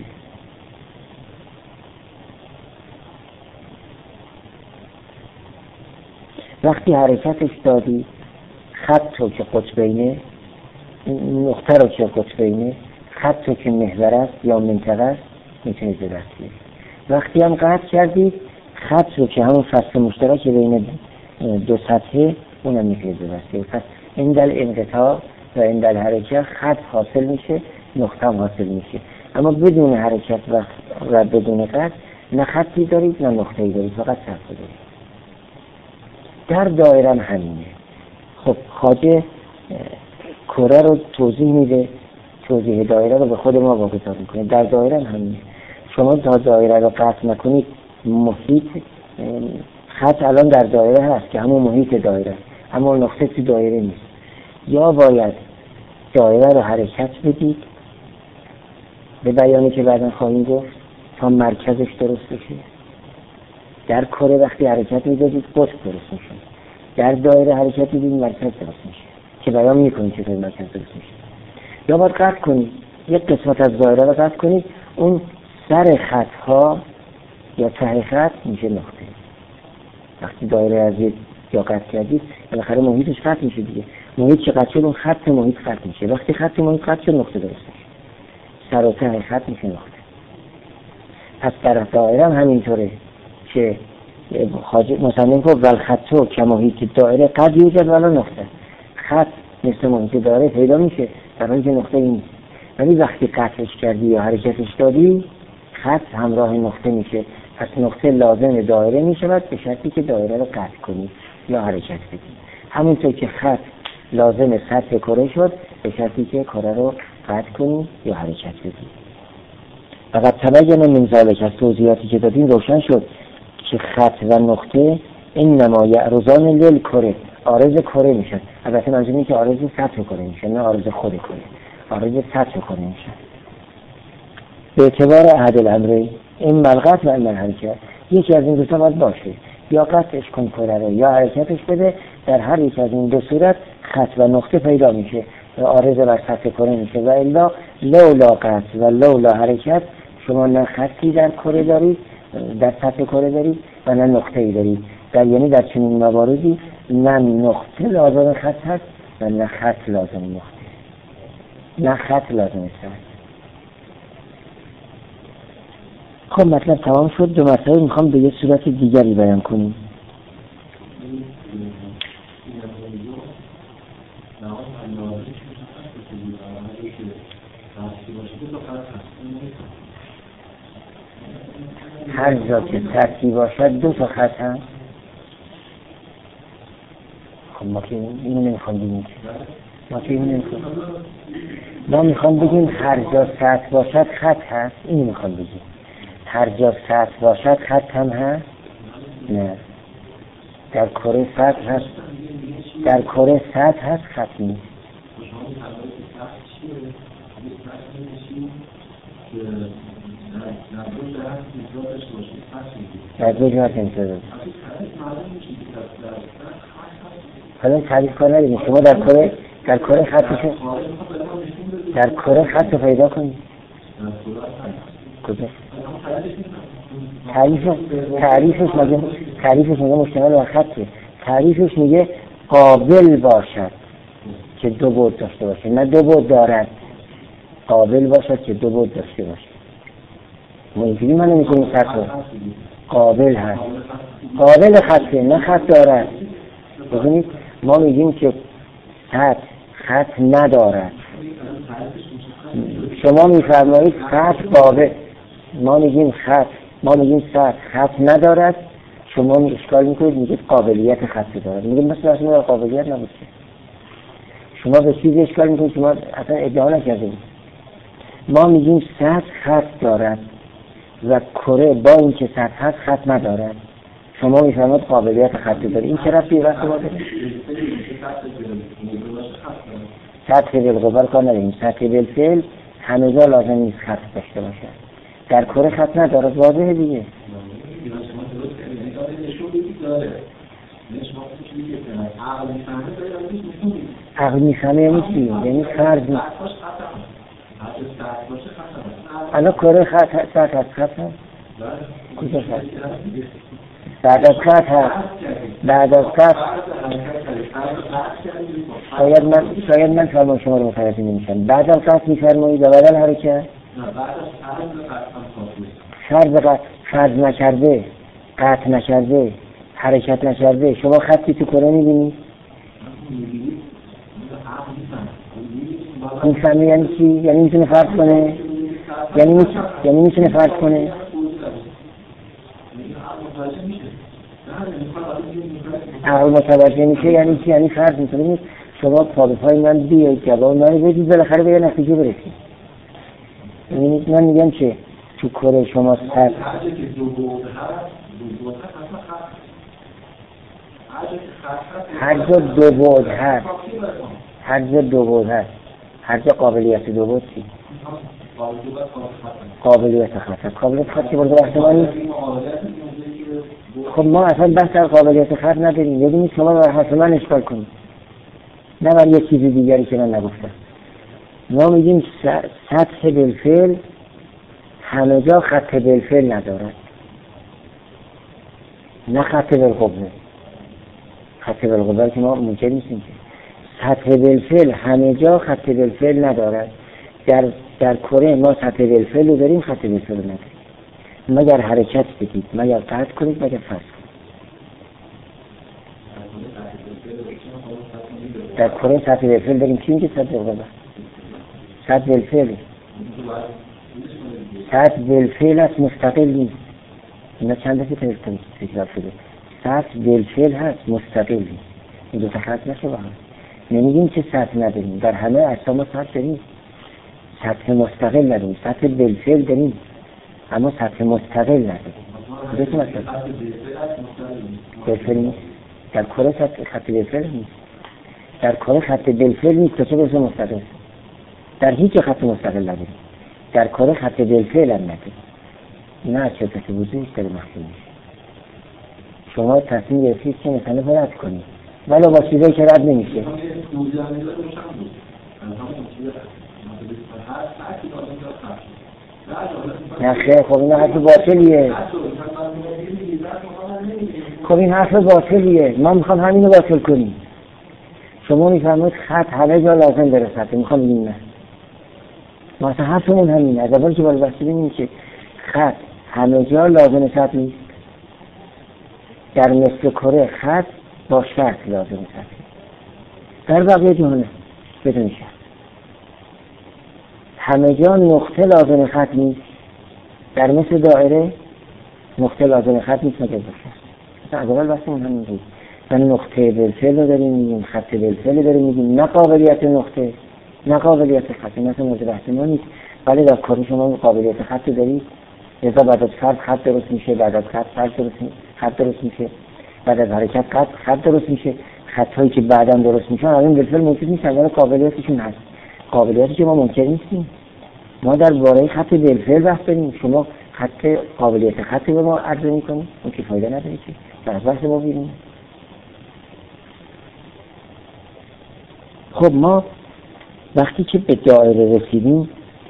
وقتی حرکتش دادی خط رو که قطبینه، نقطه رو که قطبینه، خط رو که محور است یا منطقه است میتونید به دست بیارید. وقتی هم قطع کردید خط رو که همون فصل مشترک بین دو سطحه اونم میشه درسته. پس عند انقطاع و عند حرکت خط حاصل میشه، نقطه هم حاصل میشه. اما بدون حرکت و بدون قطع نه خطی دارید نه نقطه‌ای دارید، فقط صفحه دارید. در دایره هم همینه. خب خواجه کره رو توضیح میده، توضیح دایره رو به خود ما واگذار میکنه. در دایره هم همینه. شما تا دایره رو قطع نکنید، محیط خط الان در دایره هست که همون محیط دایره، اما نقطه تو دایره نیست. یا باید دایره رو حرکت بدید به بیانی که بعداً خواهیم گفت تا مرکزش درست بشه. در کره وقتی حرکت میدادید قطب درست میشه، در دایره حرکت میدید مرکز درست میشه که بیان میکنید چطور مرکز درست میشه. یا باید قطع کنید، یک قسمت از دایره رو قطع کنید، اون سر خط ها یا ته خط میشه نقطه. وقتی دایره از یا قطع کردید بالاخره محیطش قطع میشه دیگه. محیط چه قطع شد اون خط محیط قطع میشه. وقتی خط محیط قطع شد نقطه درست میشه، سر و ته خط میشه نقطه. پس در دایره هم همینطوره که مصنف گفت ول خطو که محیط دایره قد یوجد ولی نقطه. خط مثل محیط دایره پیدا میشه در حالی که نقطه این نیست. ولی وقتی قطعش کردی یا حرکتش دادی خط همراه نقطه میشه. پس نقطه لازم دایره میشود به شرطی که دایره رو قطع کنی یا حرکت بدی. همونطور که خط لازم سطح کره شد به شرطی که کره رو قطع کنی یا حرکت بدی. فقط تبین من ذالک، از توضیحاتی که دادیم روشن شد که خط و نقطه انما یعرضان للکره، عارض کره میشن. البته منظور اینه که عارض سطح کره میشن، نه عارض خود کره، عارض سطح کره میشن. به اعتبار احد الامرین این ملغت و این حرکت، یکی از این دو تا باید باشه، یا قطعش کن کره رو یا حرکتش بده. در هر یک از این دو صورت خط و نقطه پیدا میشه و عارض بر سطح کره میشه. و الا لولا قطع و لولا حرکت شما نه خطی در کره دارید، در سطح کره دارید و نه نقطه‌ای دارید. یعنی در چنین مواردی نه نقطه لازم خط هست و نه خط لازم نقطه، نه خط لازم سطح. خب مطلب تمام شد. دو مسئله میخوام به یه صورت دیگری بیان کنیم. هر جا که سطحی باشد دو تا خط هست. خب ما که اینو نمیخوام بگیم، ما میخوام بگیم هر جا سطح باشد خط هست. اینو میخوام بگیم هر جا سطح باشد خط هم هست. نه، در کره سطح هست، در کره سطح هست، خط نیست. در دو جهت انتظار حالا تعریف کار نداریم. شما در کره خطشو در کره خط رو پیدا کنید. کجا؟ تعریفش میگه مشتمل بر خطه. تعریفش میگه قابل باشد که دو بعد داشته باشه، نه دو بعد دارد. قابل باشد که دو بعد داشته باشه. ما اینجوری من نمی‌کنیم سطح قابل هست، قابل خطه نه خط دارد. ببینید ما میگیم که سطح خط ندارد، شما میفرمایید خط قابل. ما میگیم سطح خط ندارد، شما اشکال میکنید میگید قابلیت خط دارد. میگیم مثلا اصلا قابلیت نبود. شما به چیزی اشکال میکنید شما اصلا ادعا نکردید. ما میگیم سطح خط دارد و کره با این که سطح هست خط ندارد، شما میفرمایید قابلیت خط دارد. این چرا پیوست ما داره؟ سطح بالقبر کار نداریم. سطح بالفعل همه جا لازم نیست خط داشته باشه. در کره خط ندارد، واضحه دیگه. عقل میفهمه یعنی چی؟ یعنی فرض نیست. الان کره خط سطح هست، خط هست؟ کجا خط؟ بعد از خط هست. بعد از خط شاید من فرمان شما رو متوجه نمیشم. بعد از خط میفرمایید و بعد از حرکت فرض نکرده، قطع نکرده، حرکت نکرده. شما خطی تو کره میبینید؟ میفهمی یعنی چی؟ یعنی میتونه فرض کنه؟ یعنی میتونه فرض کنه؟ عقل متوجه میشه یعنی چی؟ یعنی فرض میتونه شما پادشاهی من بیایید جواب من بدید بالاخره به یه نتیجه برسید. ببینید من میگم که تو کره شما هر جا دو بعد هست، هر جا دو بعد هست، هر جا قابلیت دو بعد چی؟ قابلیت خط. قابلیت خط که برده بحث ما نیست. خب ما اصلا بحث در قابلیت خط نداریم. یعنی شما بر حرف من اشکال کنید، نه بر یک چیز دیگری که من نگفتم. ما میگیم سطح بالفعل همه جا خط بالفعل ندارد، نه خط بالقوه. خط بالقوه که ما ممکن نیستیم که سطح بالفعل همه جا خط بالفعل ندارد. در کره ما سطح بالفعل رو داریم، خط بالفعل رو نداریم. مگر حرکت بدید، مگر قطع کنید، مگر فرض کنید. در کره سطح بالفعل داریم. چی میگه سطح بالقوه؟ سطح بالفعل، سطح بالفعل است، مستقل نیست. اینا چند دفعه تکرار شده. سطح بالفعل هست، مستقل نیست. این دو تا خط نشه با هم. نمیگیم که سطح نداریم، در همه اجسام سطح داریم. سطح مستقل نداریم، سطح بالفعل داریم، اما سطح مستقل نداریم. درسته مثلا بالفعل نیست. در کره خط بالفعل نیست. در کره خط بالفعل نیست، چه برسه مستقل. در هیچ خط مستقل نداریم. در کره خط بالفعل هم نداریم. نه چه وجودی داره محکوم میشه. شما تصمیم گرفتید که مثلا رد کنید، ولی با چیزایی که رد نمیشه. نه خیر، خب این حرف باطلیه. خب این حرف باطلیه. ما میخوام همینو باطل کنیم. شما میفرمایید خط همه جا لازم برسد، میخوام بگیم نه. ما اصلا حرفمون همینه. از اولی که بالا بحثیدیم این که خط همه جا لازم سطح نیست. در مثل کره خط با شرط لازم سطح، در بقیه جهانه بدون شرط. همه جا نقطه لازم خط نیست. در مثل دایره نقطه لازم خط نیست مگر با شرط. از اول بحثمون همین بود. من نقطه بالفعل رو داریم میگیم، خط بالفعل داریم میگیم، نه قابلیت نقطه نه قابلیت خط. این اصلا مورد بحث ما نیست. ولی در کار شما قابلیت خط دارید، لذا بعد از فرض خط درست میشه، بعد از خط درست میشه، بعد از حرکت خط درست میشه. خطایی که بعداً درست میشن الان بالفعل ممکن نیست، ولی قابلیتشون هست. قابلیتی که ما ممکن نیستیم. ما در باره خط بالفعل بحث داریم، شما خط قابلیت خطی به ما عرضه میکنید، اون که فایده نداره که در بحث ما بیرون. خب ما وقتی که به دایره رسیدیم،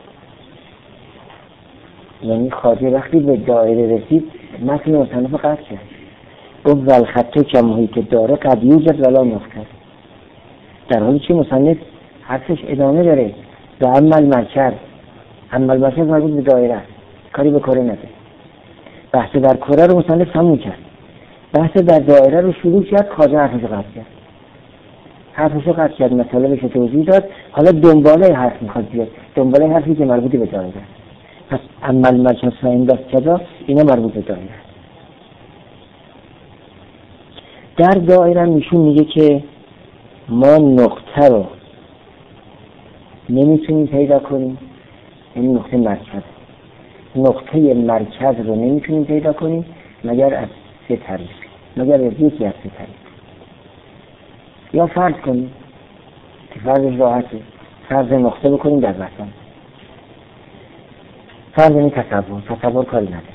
یعنی خواجه وقتی به دایره رسید مثل مصنف قطع کرد، گفت والخطه که محیط داره قد یوجد ولا نقطه. در حالی که مصنف حرفش ادامه داره و عمل مرکز مربوط به دایره است، کاری به کره نداره. بحث در کره رو مصنف تموم کرد، بحث در دایره رو شروع کرد. خواجه حرفش قطع کرد، مطالبش رو توضیح داد. حالا دنباله حرف میخواد بیاد، دنباله حرفی که مربوط به دایره است. پس عمل مرکز فاین دست کجا، اینا مربوط به دایره است. در دایره میشون میگه که ما نقطه رو نمیتونیم پیدا کنیم، یعنی نقطه مرکز رو نمیتونیم پیدا کنیم مگر از سه طریق، مگر از یکی از سه طریق. یا فرض کنیم که فرضش راحته، فرض نقطه بکنیم در وسط. فرض این تصور کاری نداره.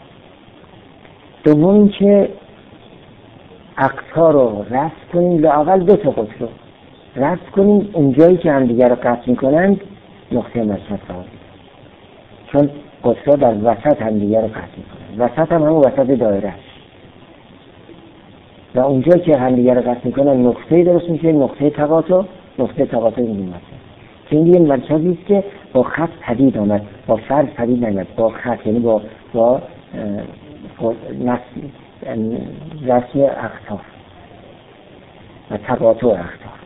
دوم این که اقطار رو رفع کنیم، لااقل دو تا قطر رو رفع کنیم، اونجایی که هم دیگر رو قطع میکنند نقطه مرکز قرار بدیم، چون قطرها در وسط هم دیگر رو قطع میکنند. وسط هم همون وسط دایره است و اونجا که هم دیگر رو قطع میکنند نقطه درست میشه، نقطه تقاطع میگیم مثلا. که این دیگه مرکزی است که با خط پدید آمد، با فرض پدید نمیاد، با خط، یعنی با رسم اقطار و تقاطع اقطار.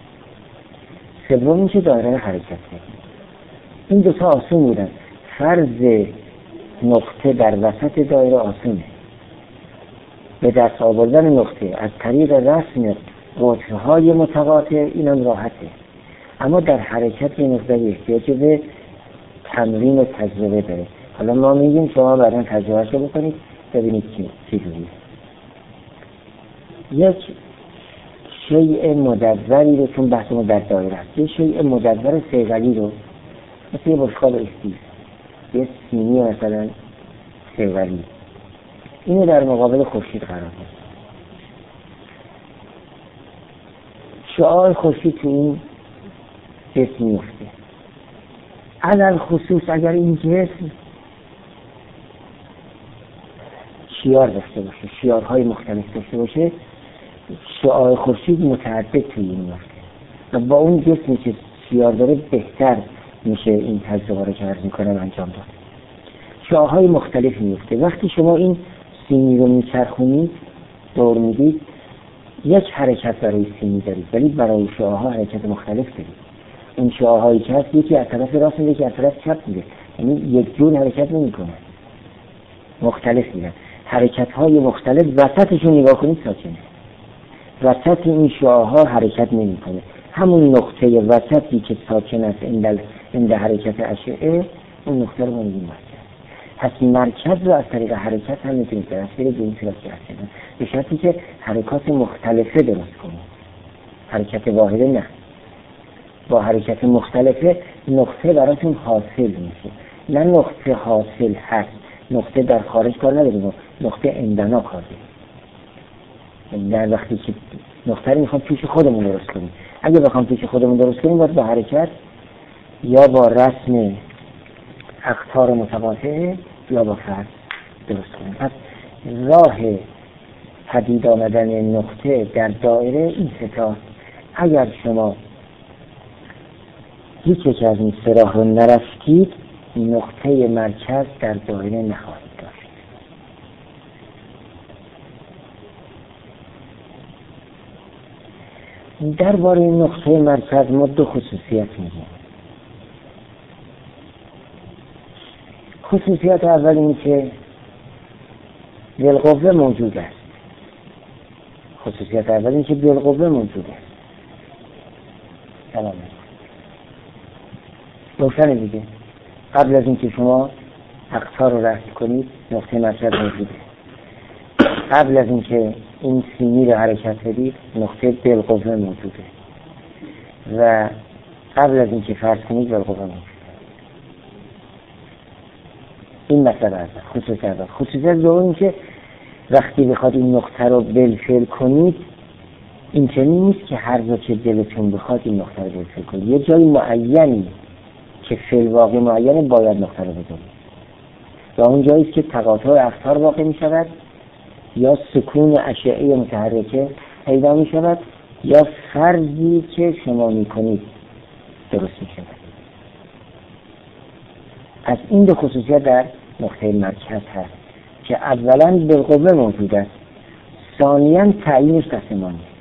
سوم میشه دایره حرکته. این دو تا آسون بودن. فرض نقطه در وسط دایره آسونه. به دست آوردن نقطه از طریق رسم قطرهای متقاطع اینم راحته. اما در حرکت یه مقداری احتیاج به تمرین و تجربه داره. حالا ما میگیم شما بعدا تجربهش رو بکنید ببینید چی جوریه. یک شیء مدوری رو، چون بحثمون در دایره است، یه شیء مدور صیقلی رو مثل یه بشقاب استیل، یه سینی مثلا صیقلی، اینو در مقابل خورشید قرار داد. شعاع خورشید تو این جسم میفته. علل خصوص اگر این جسم شیار داشته باشه، شیارهای مختلف داشته باشه، شعاع خورشید متعدد توی این میفته و با اون جسمی که شیار داره بهتر میشه این تجربه رو که عرض میکنم انجام داد. شعاعهای مختلف میفته. وقتی شما این سینی رو میچرخونید، دور میدید، یک حرکت برای سینی دارید ولی برای شعاعها حرکت مختلف دارید. این شعاعهایی که هست یکی از طرف راست میده، یکی از طرف چپ میده، یعنی یک جور حرکت نمیکنه، مختلف میدن. حرکت‌های مختلف وسطشون نگاه کنید ساکنه. وسط این شعاعها حرکت نمیکنه. همون نقطه وسطی که ساکن است عند حرکت اشعه، اون نقطه رو میگیم مرکز. پس مرکز رو از طریق حرکت هم میتونید درست برید به این صورت که هستید، به شرطی که حرکات مختلفه درست کنید، حرکت واحده نه. با حرکت مختلفه نقطه براتون حاصل میشه، نه نقطه حاصل هست، نقطه در خارج کار نداریم، نقطه عندنا کار داریم. در وقتی که نقطه رو میخوام پیش خودمون درست کنیم، اگه بخوام پیش خودمون درست کنیم باید با حرکت یا با رسم اقطار متقاطعه یا با فرض درست کنیم. پس راه پدید آمدن نقطه در دایره این ستا. اگر شما یک از این سه راه رو نرفتید، نقطه مرکز در دایره نخواهید داشت. درباره نقطه مرکز ما دو خصوصیت میگیم. خصوصیت اول این که بالقوه موجود است. خصوصیت اول این که بالقوه موجود است. سلام روشنه دیگه. قبل از اینکه شما اقطار رو رسم کنید نقطه مرکز موجوده. قبل از اینکه این سینی رو حرکت بدید نقطه بالقوه موجوده و قبل از اینکه فرض کنید بالقوه موجوده. این مسئله است. خصوصیت دوم این که وقتی بخواد این نقطه رو بالفعل کنید، این چنین نیست که هر جا که دلتون بخواد این نقطه رو بالفعل کنید. یه جای معینی که فعل واقع معینه باید نقطه رو بذارید و اون جایی است که تقاطع اقطار واقع می شود یا سکون اشعه متحرکه پیدا می شود یا فرضی که شما می کنید درست می شود. از این دو خصوصیت در نقطه مرکز هست که اولا بالقوه موجود است، ثانیاً تعیینش دست ما نیست.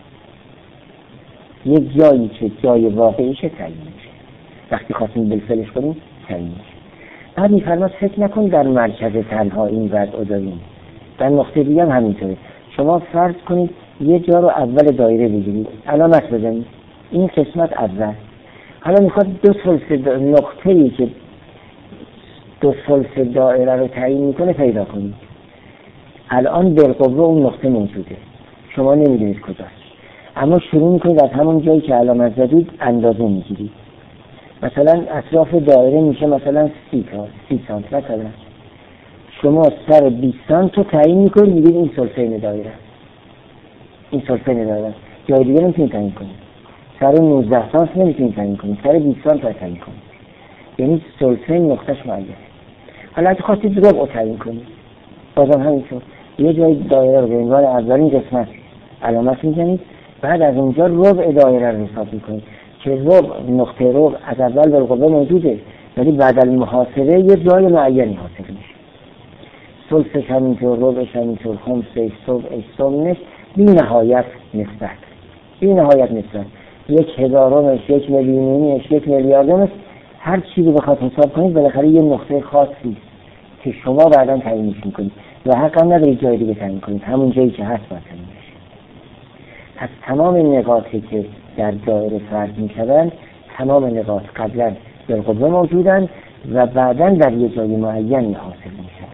یک جایی که جای واقعیشه تعیین میشه، وقتی خواستیم بالفعلش کنیم تعیین میشه. بعد میفرماد فکر نکن در مرکز تنها این وضع داریم، در نقطه دیگه هم همینطوره. شما فرض کنید یه جا رو اول دایره بگیرید، علامت بزنید، این قسمت اول. حالا میخواد دو ثلث نقطه‌ای که دو ثلث دایره رو تعیین میکنه پیدا کنید. الان بالقوه اون نقطه موجوده، شما نمیدونید کجاست، اما شروع میکنید از همون جایی که علامت زدید اندازه میگیرید. مثلا اطراف دایره میشه مثلا 30 سانت مثلا. شما سر 20 سانت رو تعیین میکنید، میگید این ثلثین دایره، این ثلثین دایره. جای دیگه نمیتونید تعیین کنید. سر 19 سانت نمیتونید تعیین کنید، سر 20 سانت رو تعیین کنید. یعنی ثلثین نقطهش معینه. حالا اگه خواستید ربع تعیین کنید بازم همینطور، یه جای دایره رو به عنوان اولین قسمت علامت میزنید، بعد از اونجا ربع دایره رو حساب میکنید که ربع نقطه ربع از اول بالقوه موجوده ولی بعد المحاسبه یه جای معینی حاصل میشه. ثلثش همینطور، ربعش همینطور، خمسش، سبعش، ثمنش، بی نهایت نسبت. 1/1000ش، 1,000,000ش، 1,000,000,000ش، هر چی رو بخواد حساب کنید بالاخره یه نقطه خاصی که شما بعداً تعیینش میکنید و حق هم ندارید جای دیگه تعیین کنید، همون جایی که هست باید تعیین بشه. پس تمام نقاطی که در دایره فرض میشوند، تمام نقاط قبلا بالقوه موجودند و بعداً در یه جای معینی حاصل میشوند.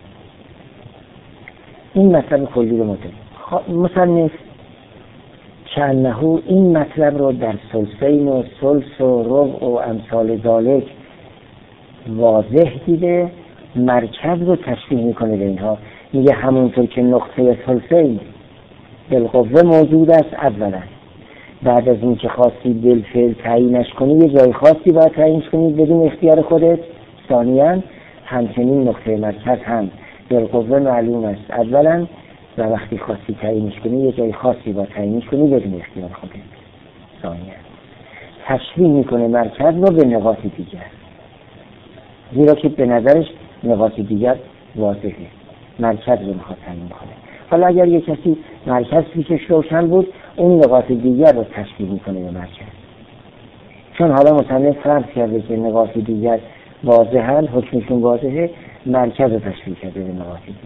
این مطلب کلی رو مطلب مصنف چندهو این مطلب رو در ثلثین و ثلث و ربع و امثال ذالک واضح دیده، مرکز رو تشبیه میکنه به اینها. میگه همونطور که نقطه ثلثین بالقوه موجود است اولا، بعد از این که خواستی بالفعل تعیینش کنی یه جای خاصی باید تعیینش کنی بدون اختیار خودت. ثانیاً همچنین نقطه مرکز هم بالقوه معلوم است اولا و وقتی خواستی تعیینش کنی یه جای خاصی باید تعیینش کنی بدون اختیار خودت. ثانیاً تشبیه میکنه مرکز رو به نقاط دیگر، زیرا که به نظرش نقاط دیگر واضحه، مرکز رو میخواد تعیین کنه. حالا اگر یک کسی مرکز پیشش روشن بود، اون نقاط دیگر رو تشبیه میکنه به مرکز. چون حالا مصنف فرض کرده که نقاط دیگر واضحن، حکمشون واضحه، مرکز رو تشبیه کرده به نقاط دیگر.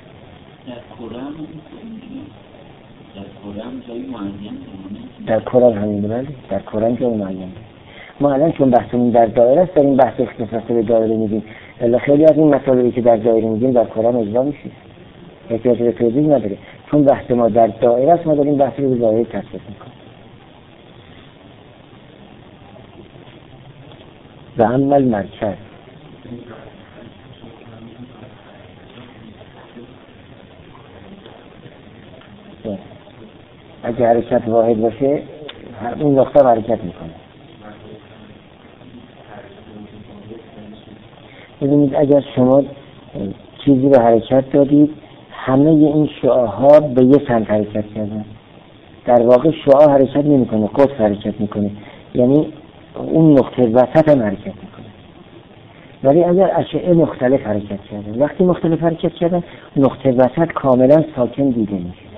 در قرآن همین بلده، در قرآن جای معین. ما الان چون بحثمون در دایره است داریم بحث اختصاصی به دایره میگیم، الا خیلی از این مسائلی که در دایره میگیم در قرآن اجرا میشه، احتیاج به توضیح نداره. چون بحث ما در دایره است ما داریم بحث رو به دایره تثبیت میکنیم. و اما المرکز اگه حرکت واحد باشه اون نقطه حرکت میکنه. ببینید اگر شما چیزی رو حرکت دادید، همه این شعاها به یه سمت حرکت کردن، در واقع شعاع حرکت نمیکنه، قطب حرکت میکنه، یعنی اون نقطه وسط هم حرکت میکنه. ولی اگر اشعه مختلف حرکت کردن، وقتی مختلف حرکت کردن نقطه وسط کاملا ساکن دیده میشه.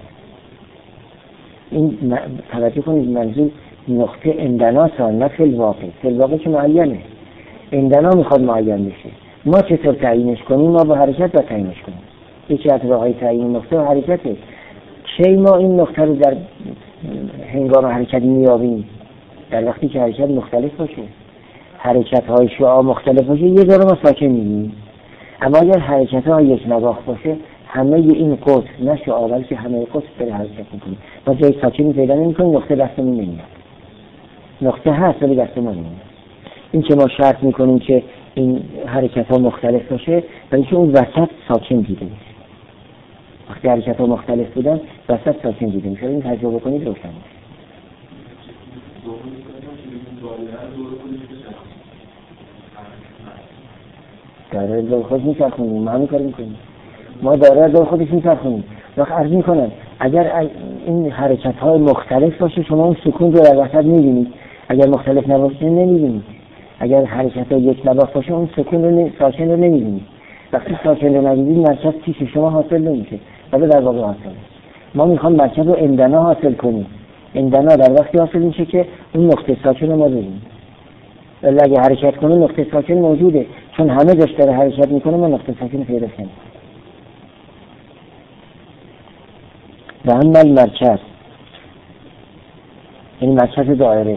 این توجه کنید، منظور نقطه اندنا سان نه فی الواقع. فی الواقع که معینه، اندنا میخواد معین بشه. ما چطور تعیینش کنیم؟ ما با حرکت با تعیینش کنیم. یکی از راه‌های تعیین نقطه حرکته. کی ما این نقطه رو در هنگام حرکت میابیم؟ در وقتی که حرکت مختلف باشه، حرکت‌های شعاع مختلف باشه، یه جا رو ما ساکن می‌بینیم. اما اگر حرکت‌ها یک نواخت باشه، همه این قطب نه شعاع بلکه همه قطب به حرکت می‌کنه. ما جای ساکنی پیدا نمی‌کنیم، نقطه دستمون نمیاد. نقطه هست ولی دست ما نمیاد. این که ما شرط می‌کنیم که این حرکت‌ها مختلف باشه، ولی که اون وسط ساکن دیده میشه. وقتی حرکت‌ها مختلف بودن، وسط ساکن دیده میشه. این تجربه کنید روشن میشه. داره دور خود میچرخونیم، ما همین کار میکنیم. ما داره دور خودش میچرخونیم. وقت عرض میکنم اگر این حرکت های مختلف باشه شما اون سکون رو در وسط میبینید، اگر مختلف نباشه نمیبینید. اگر حرکت های یک نواخت باشه اون سکون رو ساکن رو نمیبینید. وقتی ساکن رو نمیبینید مرکز پیش شما حاصل نمیشه، ولی در واقع حاصل. ما میخوام مرکز رو اندنا حاصل کنیم. اندنا در وقتی حاصل میشه که اون نقطه ساکن رو ما ببینیم. ولی اگه حرکت کنه نقطه ساکن موجوده، چون همه جاش داره حرکت میکنه ما نقطه ساکن پیدا کنیم. و اما المرکز یعنی مرکز دایره.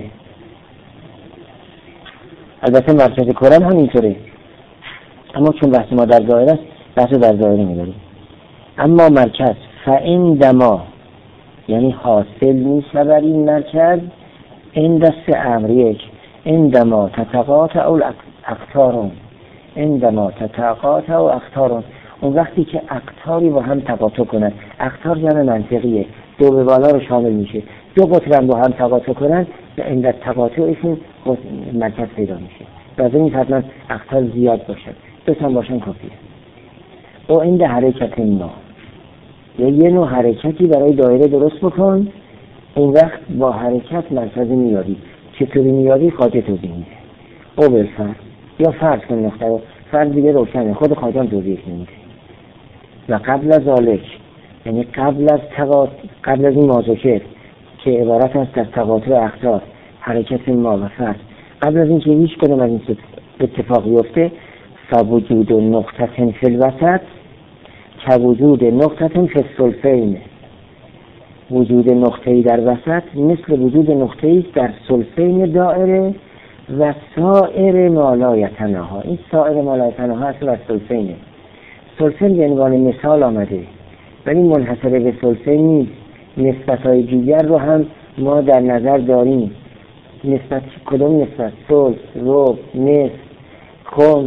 البته مرکز کره هم اینطوره، اما چون بحث ما در دایره است بحث در دایره می‌داریم. اما مرکز فعندما یعنی حاصل می‌شود این مرکز این دست امر یک عندما تتقاطع الاقطار، عندما تتقاطع الاقطار، اون وقتی که اقطاری با هم تقاطع کنند. اقطار جمع منطقیه، دو به بالا رو شامل میشه. دو قطر با هم تقاطع کنند و عند تقاطعشون مرکز پیدا میشه. لازم نیست حتما اقطار زیاد باشد، دو تا باشن کافیه. و عند حرکت ما یه نوع حرکتی برای دایره درست بکن، اون وقت با حرکت مرکز میاری. چطوری میاری؟ خواجه توضیح میده. او بالفرض یا فرض کن نقطه رو، فرض دیگه روشنه، خود خواجه هم توضیح نمیده. و قبل از ذالک یعنی قبل از این مازوکر که عبارت است از تقاطع اقطار، حرکت ما و فرد قبل از اینکه هیچ کدوم از این اتفاق بیفته، فوجود نقطه فی الوسط كوجود نقطه فی الثلثین، وجود نقطه‌ای در وسط مثل وجود نقطه‌ای در ثلثین دائره و سایر ما لا یتناها. این سایر ما لا یتناها اصل از ثلثینه. ثلثین به عنوان مثال آمده ولی منحصر به ثلثین نیست، نسبت‌های دیگر رو هم ما در نظر داریم. نسبت کدوم نسبت؟ ثلث، ربع، نصف، خمس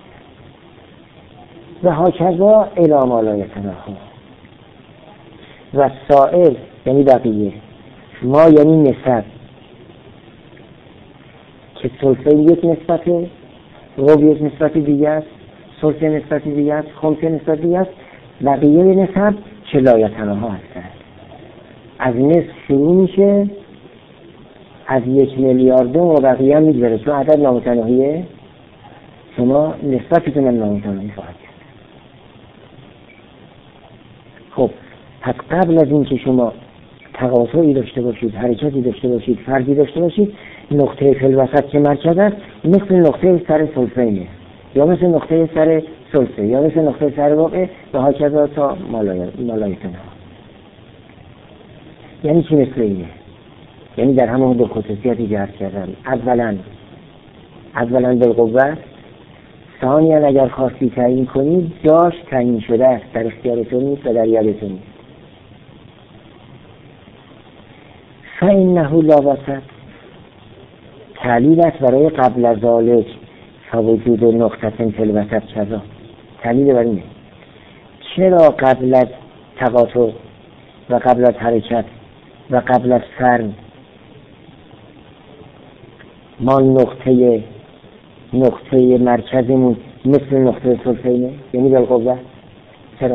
و هاکذا الی ما لا یتناها. و سائر یعنی بقیه، ما یعنی نسب که ثلثین یک نسبته، ربع یک نسبت دیگه است، ثلث نسبت دیگه است، خمس نسبت دیگه است، بقیه نسب که لا یتناها هستند. از نصف شروع میشه، از 1 میلیارد و بقیه هم میگذره، چون عدد نامتناهیه، شما نسبتتون هم نامتناهی خواهد کرد. خب پس قبل از اینکه شما تقاطعی داشته باشید، حرکتی داشته باشید، فردی داشته باشید، نقطه فی الوسط که مرکز است مثل نقطه سر ثلثینه یا مثل نقطه سر ثلثه یا مثل نقطه سر ربع و هاکذا تا مالایتنها. یعنی چی مثل اینه؟ یعنی در همه دو خصوصیاتی که عرض کردم، اولا بالقوه، ثانیا اگر خواستی تعیین کنید جاش تعیین شده است، در اختیارتون نیست و در یادتون نیست. فإنه لا وسط، تعلیل است برای قبل از ذالک فوجود نقطه فی الوسط کذا. تعلیل بر اینه چرا قبل از تقاطع و قبل از حرکت و قبل از فرد ما نقطه مرکزمون مثل نقطه ثلثینه، یعنی بالقوه. چرا؟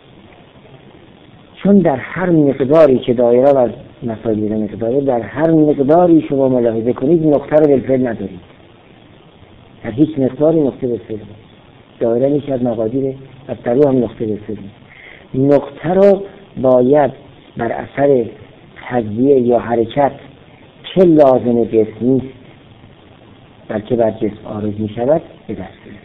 چون در هر مقداری که دایره و مسائل مقداره، در هر مقداری شما ملاحظه کنید نقطه رو بالفعل ندارید. در هیچ مقداری نقطه بالفعل دایره میشه از مقادیر، از درو هم نقطه بالفعل. نقطه رو باید بر اثر تجزیه یا حرکت که لازم جسم نیست بلکه بر جسم عارض می شود به دست بیارید.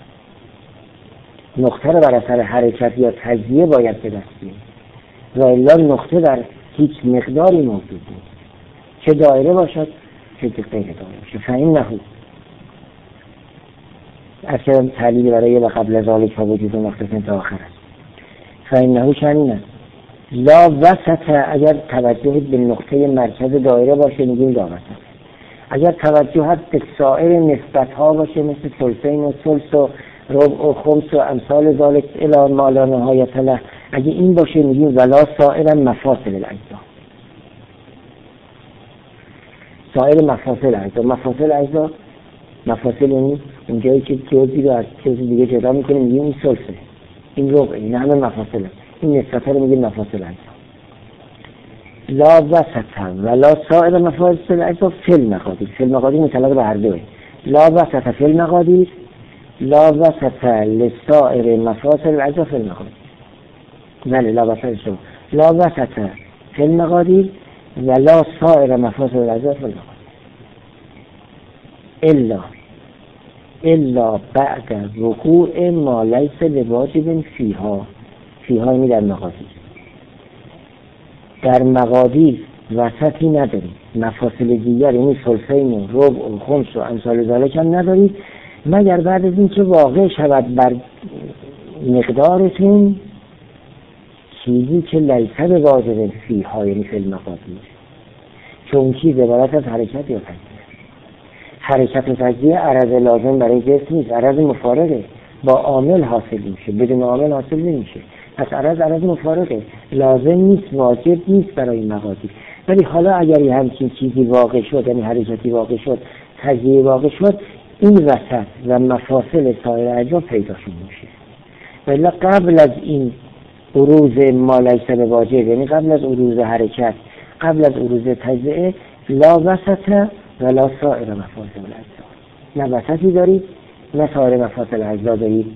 نقطه رو بر اثر حرکت یا تجزیه باید به دست بیارید و الا نقطه در هیچ مقداری موجود نیست، چه دایره باشد چه غیر دایره باشد. فإنه اصلا تعلیل برای و قبل از ذالک وجود نقطه تا آخر است. فإنه شأن است لا وسط، اگر توجه به نقطه مرکز دایره باشه میگیم لا وسط. اگر توجه به سایر نسبت ها باشه مثل ثلثین و ثلث و ربع و خمس و امثال ذالک الی ما لا نهایت له، اگه این باشه میگیم ولا سایر مفاصل الاجزا. سایر مفاصل اجزا، مفاصل اجزا، مفاصل یعنی اونجایی که جزئی رو از جزئی دیگه جدا میکنیم میگیم این ثلثه، این ربع، این همه مفاصله، این نسبت رو میگیم مفاصل اجزا. لا وسط ولا سایر مفاصل الاجزا فی المقادیر. فی المقادیر مطلق به هر دوه. لا وسط فی المقادیر، لا وسط لسائر مفاصل الاجزا فی المقادیر. بله لا وسط شما لا وسط فی المقادیر ولا سائر مفاصل الاجزا فی المقادیر الا بعد وقوع ما لیس بواجب فیها. فیها یعنی در مقادیر. در مقادیر وسطی ندارید، مفاصل دیگر یعنی ثلثین و ربع و خمس و امثال ذالک هم ندارید مگر بعد از اینکه واقع شود بر مقدارتون چیزی که لیس بواجب فیها یعنی فی المقادیر، چون چیز عبارت از حرکت یا تجزیه. حرکت و تجزیه عرض لازم برای جسم نیست، عرض مفارقه، با عامل حاصل میشه، بدون عامل حاصل نمیشه. پس عرض مفارقه، لازم نیست، واجب نیست برای مقادیر. ولی حالا اگر یه همچین چیزی واقع شد، یعنی حرکتی واقع شد، تجزیه واقع شد، این وسط و مفاصل سایر اجزا پیداشون میشه. ولی قبل از این بروز ما لیس بواجب، یعنی قبل از بروز حرکت، قبل از بروز تجزیه، لا وسط ولا سایر مفاصل اجزا، نه وسطی دارید نه سایر مفاصل اجزا دارید.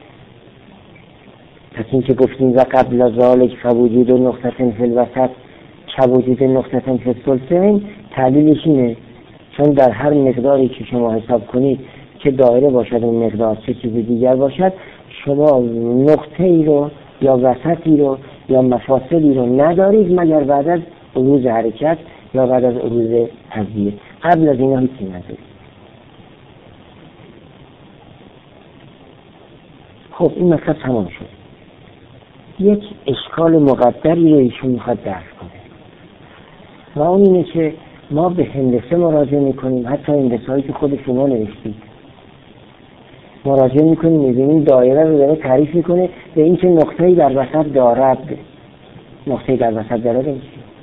پس این که گفتیم و قبل از ذالک فوجود نقطه فی الوسط که وجود نقطه فی الثلثین، تعلیلش اینه چون در هر مقداری که شما حساب کنید چه دایره باشد اون مقدار چه چیز دیگر باشد، شما نقطه ای رو یا وسطی رو یا مفاصلی رو ندارید مگر بعد از عروض حرکت یا بعد از عروض تغییر. قبل از اینا هیچی ندارید. خب این مطلب تمام شد. یک اشکال مقدری رو ایشون میخواد درک کنه و اون اینه که ما به هندسه مراجعه میکنیم، حتی هندسه هایی که خود شما نوشتید مراجعه میکنیم، میبینیم دایره رو داره تعریف میکنه به این که نقطه‌ای در وسط دارد. نقطه‌ای در وسط داره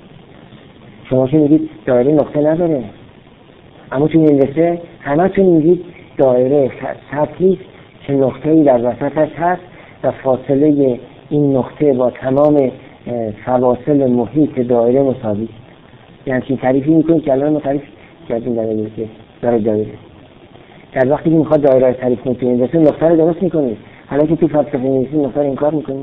شما که میگید دایره نقطه نداره، اما تو هندسه همه تون میگید دایره سطحی که نقطه‌ای در وسطش هست و فاصله این نقطه با تمام فواصل محیط دایره مساوی. یعنی چی تعریفی میکنید که الان ما تعریف کردیم در دایره. در وقتی که میخواد دایره رو تعریف کنید تو هندسه نقطه رو درست میکنید، حالا که تو فلسفه انگلیسی نقطه رو انکار میکنید.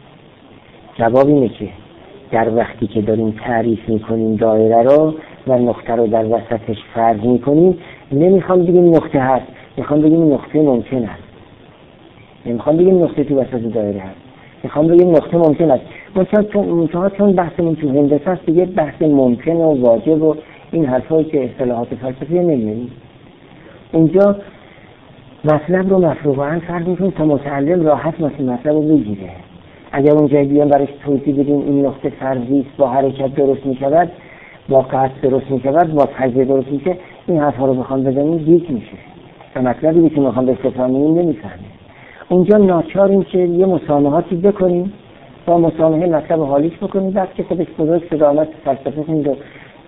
جواب اینه که در وقتی که داریم تعریف میکنیم دایره رو و نقطه رو در وسطش فرض میکنیم، نمیخوام بگیم نقطه هست، میخوام بگیم نقطه ممکن است. نمیخوام بگیم نقطه تو وسط دایره هست، میخوام بگیم نقطه ممکن است. مثلا چون بحثمون تو هندسه است دیگه بحث ممکن و واجب و این حرفایی که اصطلاحات فلسفی نمی‌بینیم. اونجا مطلب رو مفروضاً فرض می‌کنیم تا متعلم راحت مطلب رو بگیره. اگر اونجا بیان برایش توضیح بدیم این نقطه فرضی است، با حرکت درست می‌شود، با قصد درست می‌شود، با تجزیه درست میشه، این حرفا رو بخوام بزنیم گیج میشه و مطلبی که می‌خوام بفهمیم نمی‌فهمیم. اونجا ناچاریم که یه مسامحاتی بکنیم، با مسامحه مطلب حالیش بکنیم، بعد که خودش بزرگ شده آمد فلسفه کنید و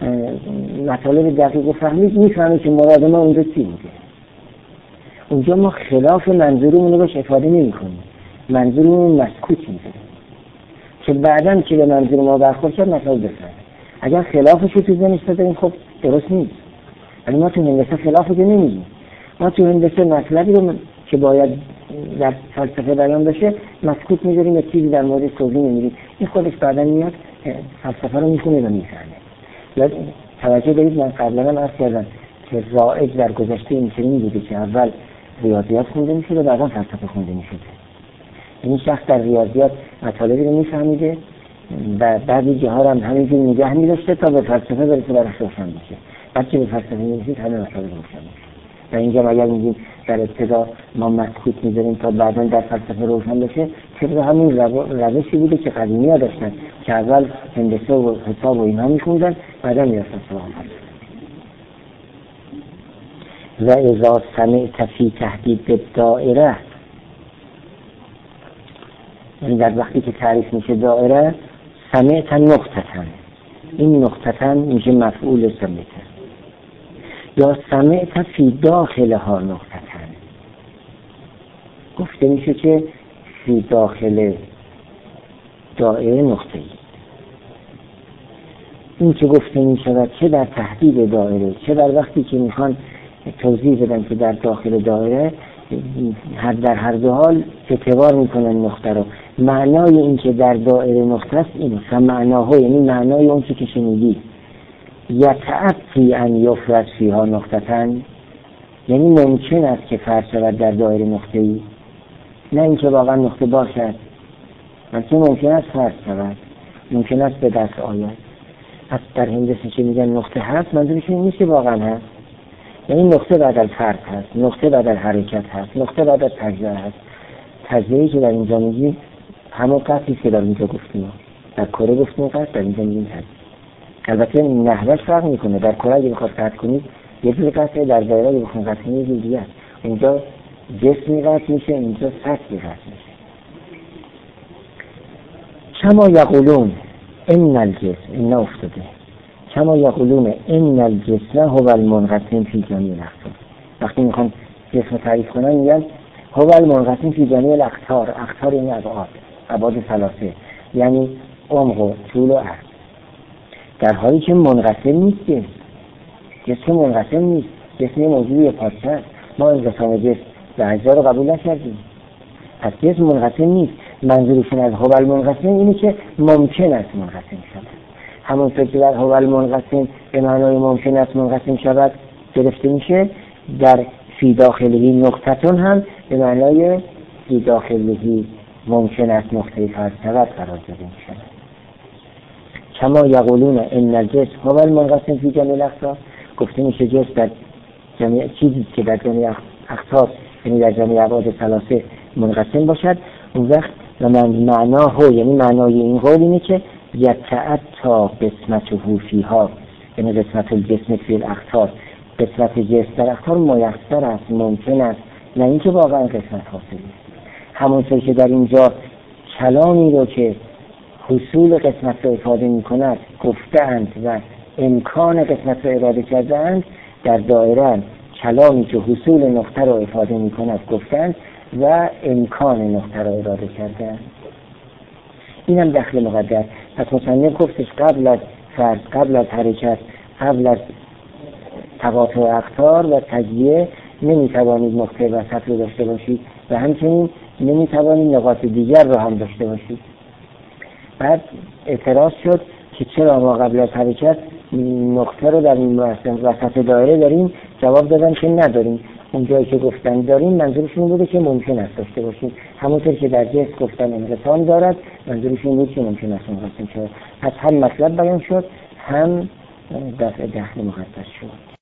مطالب دقیق فهمید، میفهمید که مراد ما اونجا چی میگه. اونجا ما خلاف منظورمون رو بهش افاده نمی‌کنیم، منظورمون مسکوت می‌ذاریم که بعداً که به منظور ما برخورد شد مطلب بفهمه. اگر خلافش رو تو ذهنش بذاریم خب درست نیست. ولی ما تو هندسه خلافش رو نمیگیم. ما تو هندسه مطلبی رو که باید در فلسفه بیان بشه مسکوت میذاریم، یک چیزی در مورد توضیح نمیدیم. این خودش بعدا میاد فلسفه رو میخونه و میفهمه. یا توجه دارید من قبلا هم عرض کردم که رائج در گذشته این بوده که اول ریاضیات خونده میشد و بعدا فلسفه خونده میشد. این شخص در ریاضیات مطالبی رو میفهمیده و بعضی جاها هم همینجور نگه می‌داشته تا به فلسفه برسه براش روشن بشه. بعد که به فلسفه میرسید همه مطالب روشن میشه. و اینجا اگر میگیم در ابتدا ما مسکوت میذاریم تا بعدا در فلسفه روشن بشه، طبق همین روشی بوده که قدیمی‌ها داشتن که اول هندسه و حساب و اینها میخوندن بعدا میرفتن سراغ فلسفه. و اذا سمعت فی تحدید دایره، یعنی در وقتی که تعریف میشه دایره، سمعت نقطتن، این نقطتن میشه مفعول سمعت، یا سمعت فی داخلها نقطتن، گفته میشه که فی داخل دایره نقطه‌ای. این که گفته میشود چه در تحدید دایره چه در وقتی که میخوان توضیح بدن که در داخل دایره، در هر دو حال اعتبار میکنن نقطه رو. معنای این که در دایره نقطه است اینه، معناها یعنی معنای اون که شنیدی. یتعفی ان یفرض فیها نقطتن، یعنی ممکن است که فرض شود در دایره نقطه‌ای، نه اینکه واقعا نقطه باشد، بلکه ممکن است فرض شود، ممکن است به دست آید. پس در هندسه که میگن نقطه هست، منظورشون نیست که واقعا هست، یعنی نقطه بعد از فرض هست، نقطه بعد از حرکت هست، نقطه بعد از تجزیه هست. تجزیه‌ای که در اینجا میگیم همون قطعی که در اینجا گفتیم، در کره گفتیم قطع، در اینجا میگیم تجزیه. البته نحوش فرق میکنه، در کره اگه بخواد قطع کنید یه جور قطعه، در دایره اگه بخواد قطع کنید یه دیگه است. اینجا جسمی قطع میشه، اینجا سطحی قطع میشه. کما یقولون ان الجسم، این افتاده، کما یقولون ان الجسم هو المنقسم فی جمیع الاقطار. وقتی میخوان جسم تعریف کنن میگن هو المنقسم فی جمیع الاقطار. اقطار یعنی ابعاد ثلاثه، یعنی عمق و طول و عرض. در حالی که منقسم نیست، جسم منقسم نیست، جسم موجودی پارچه است. ما انقسام جسم به اجزا رو قبول نکردیم، پس جسم منقسم نیست. منظورشون از هو المنقسم اینه که ممکن است منقسم شود. همونطور که در هو المنقسم به معنای ممکن است منقسم شود گرفته میشه، در فی داخلهی نقطتون هم به معنای فی داخلهی ممکن است نقطه فرض شود قرار داده میشه. کما یقولون ان الجسم هو المنقسم فی جمیع الاقطار، گفته میشه جسم در جمیع چیزی که در جمیع اقطار، یعنی در جمیع ابعاد ثلاثه منقسم باشد. اون وقت و معناه، یعنی معنای این قول اینه که یتعطا قسمته فیها، یعنی قسمت الجسم فی الاقطار، قسمت جسم در اقطار میسر است، ممکن است، نه اینکه واقعا قسمت حاصل است. همونطور که در اینجا کلامی رو که حصول قسمت رو افاده می کند گفتند و امکان قسمت رو اراده کردند، در دائره کلامی که حصول نقطه رو افاده می کند گفتند و امکان نقطه رو اراده کردند. این هم دخل مقدر. پس مصنف گفتش قبل از فرض، قبل از حرکت، قبل از تقاطع اقطار و تجزیه نمیتوانید نقطه وسط رو داشته باشید و همچنین نمیتوانید نقاط دیگر رو هم داشته باشید. بعد اعتراض شد که چرا ما قبل از حرکت نقطه رو در وسط دایره داریم؟ جواب دادن که نداریم. اون جایی که گفتن داریم منظورشون بوده که ممکن است داشته باشیم، همونطور که در جسم گفتن انقسام دارد منظورشون بود که ممکن است انقسام شد. پس هم مطلب بیان شد، هم دفع دخل مقدس شد.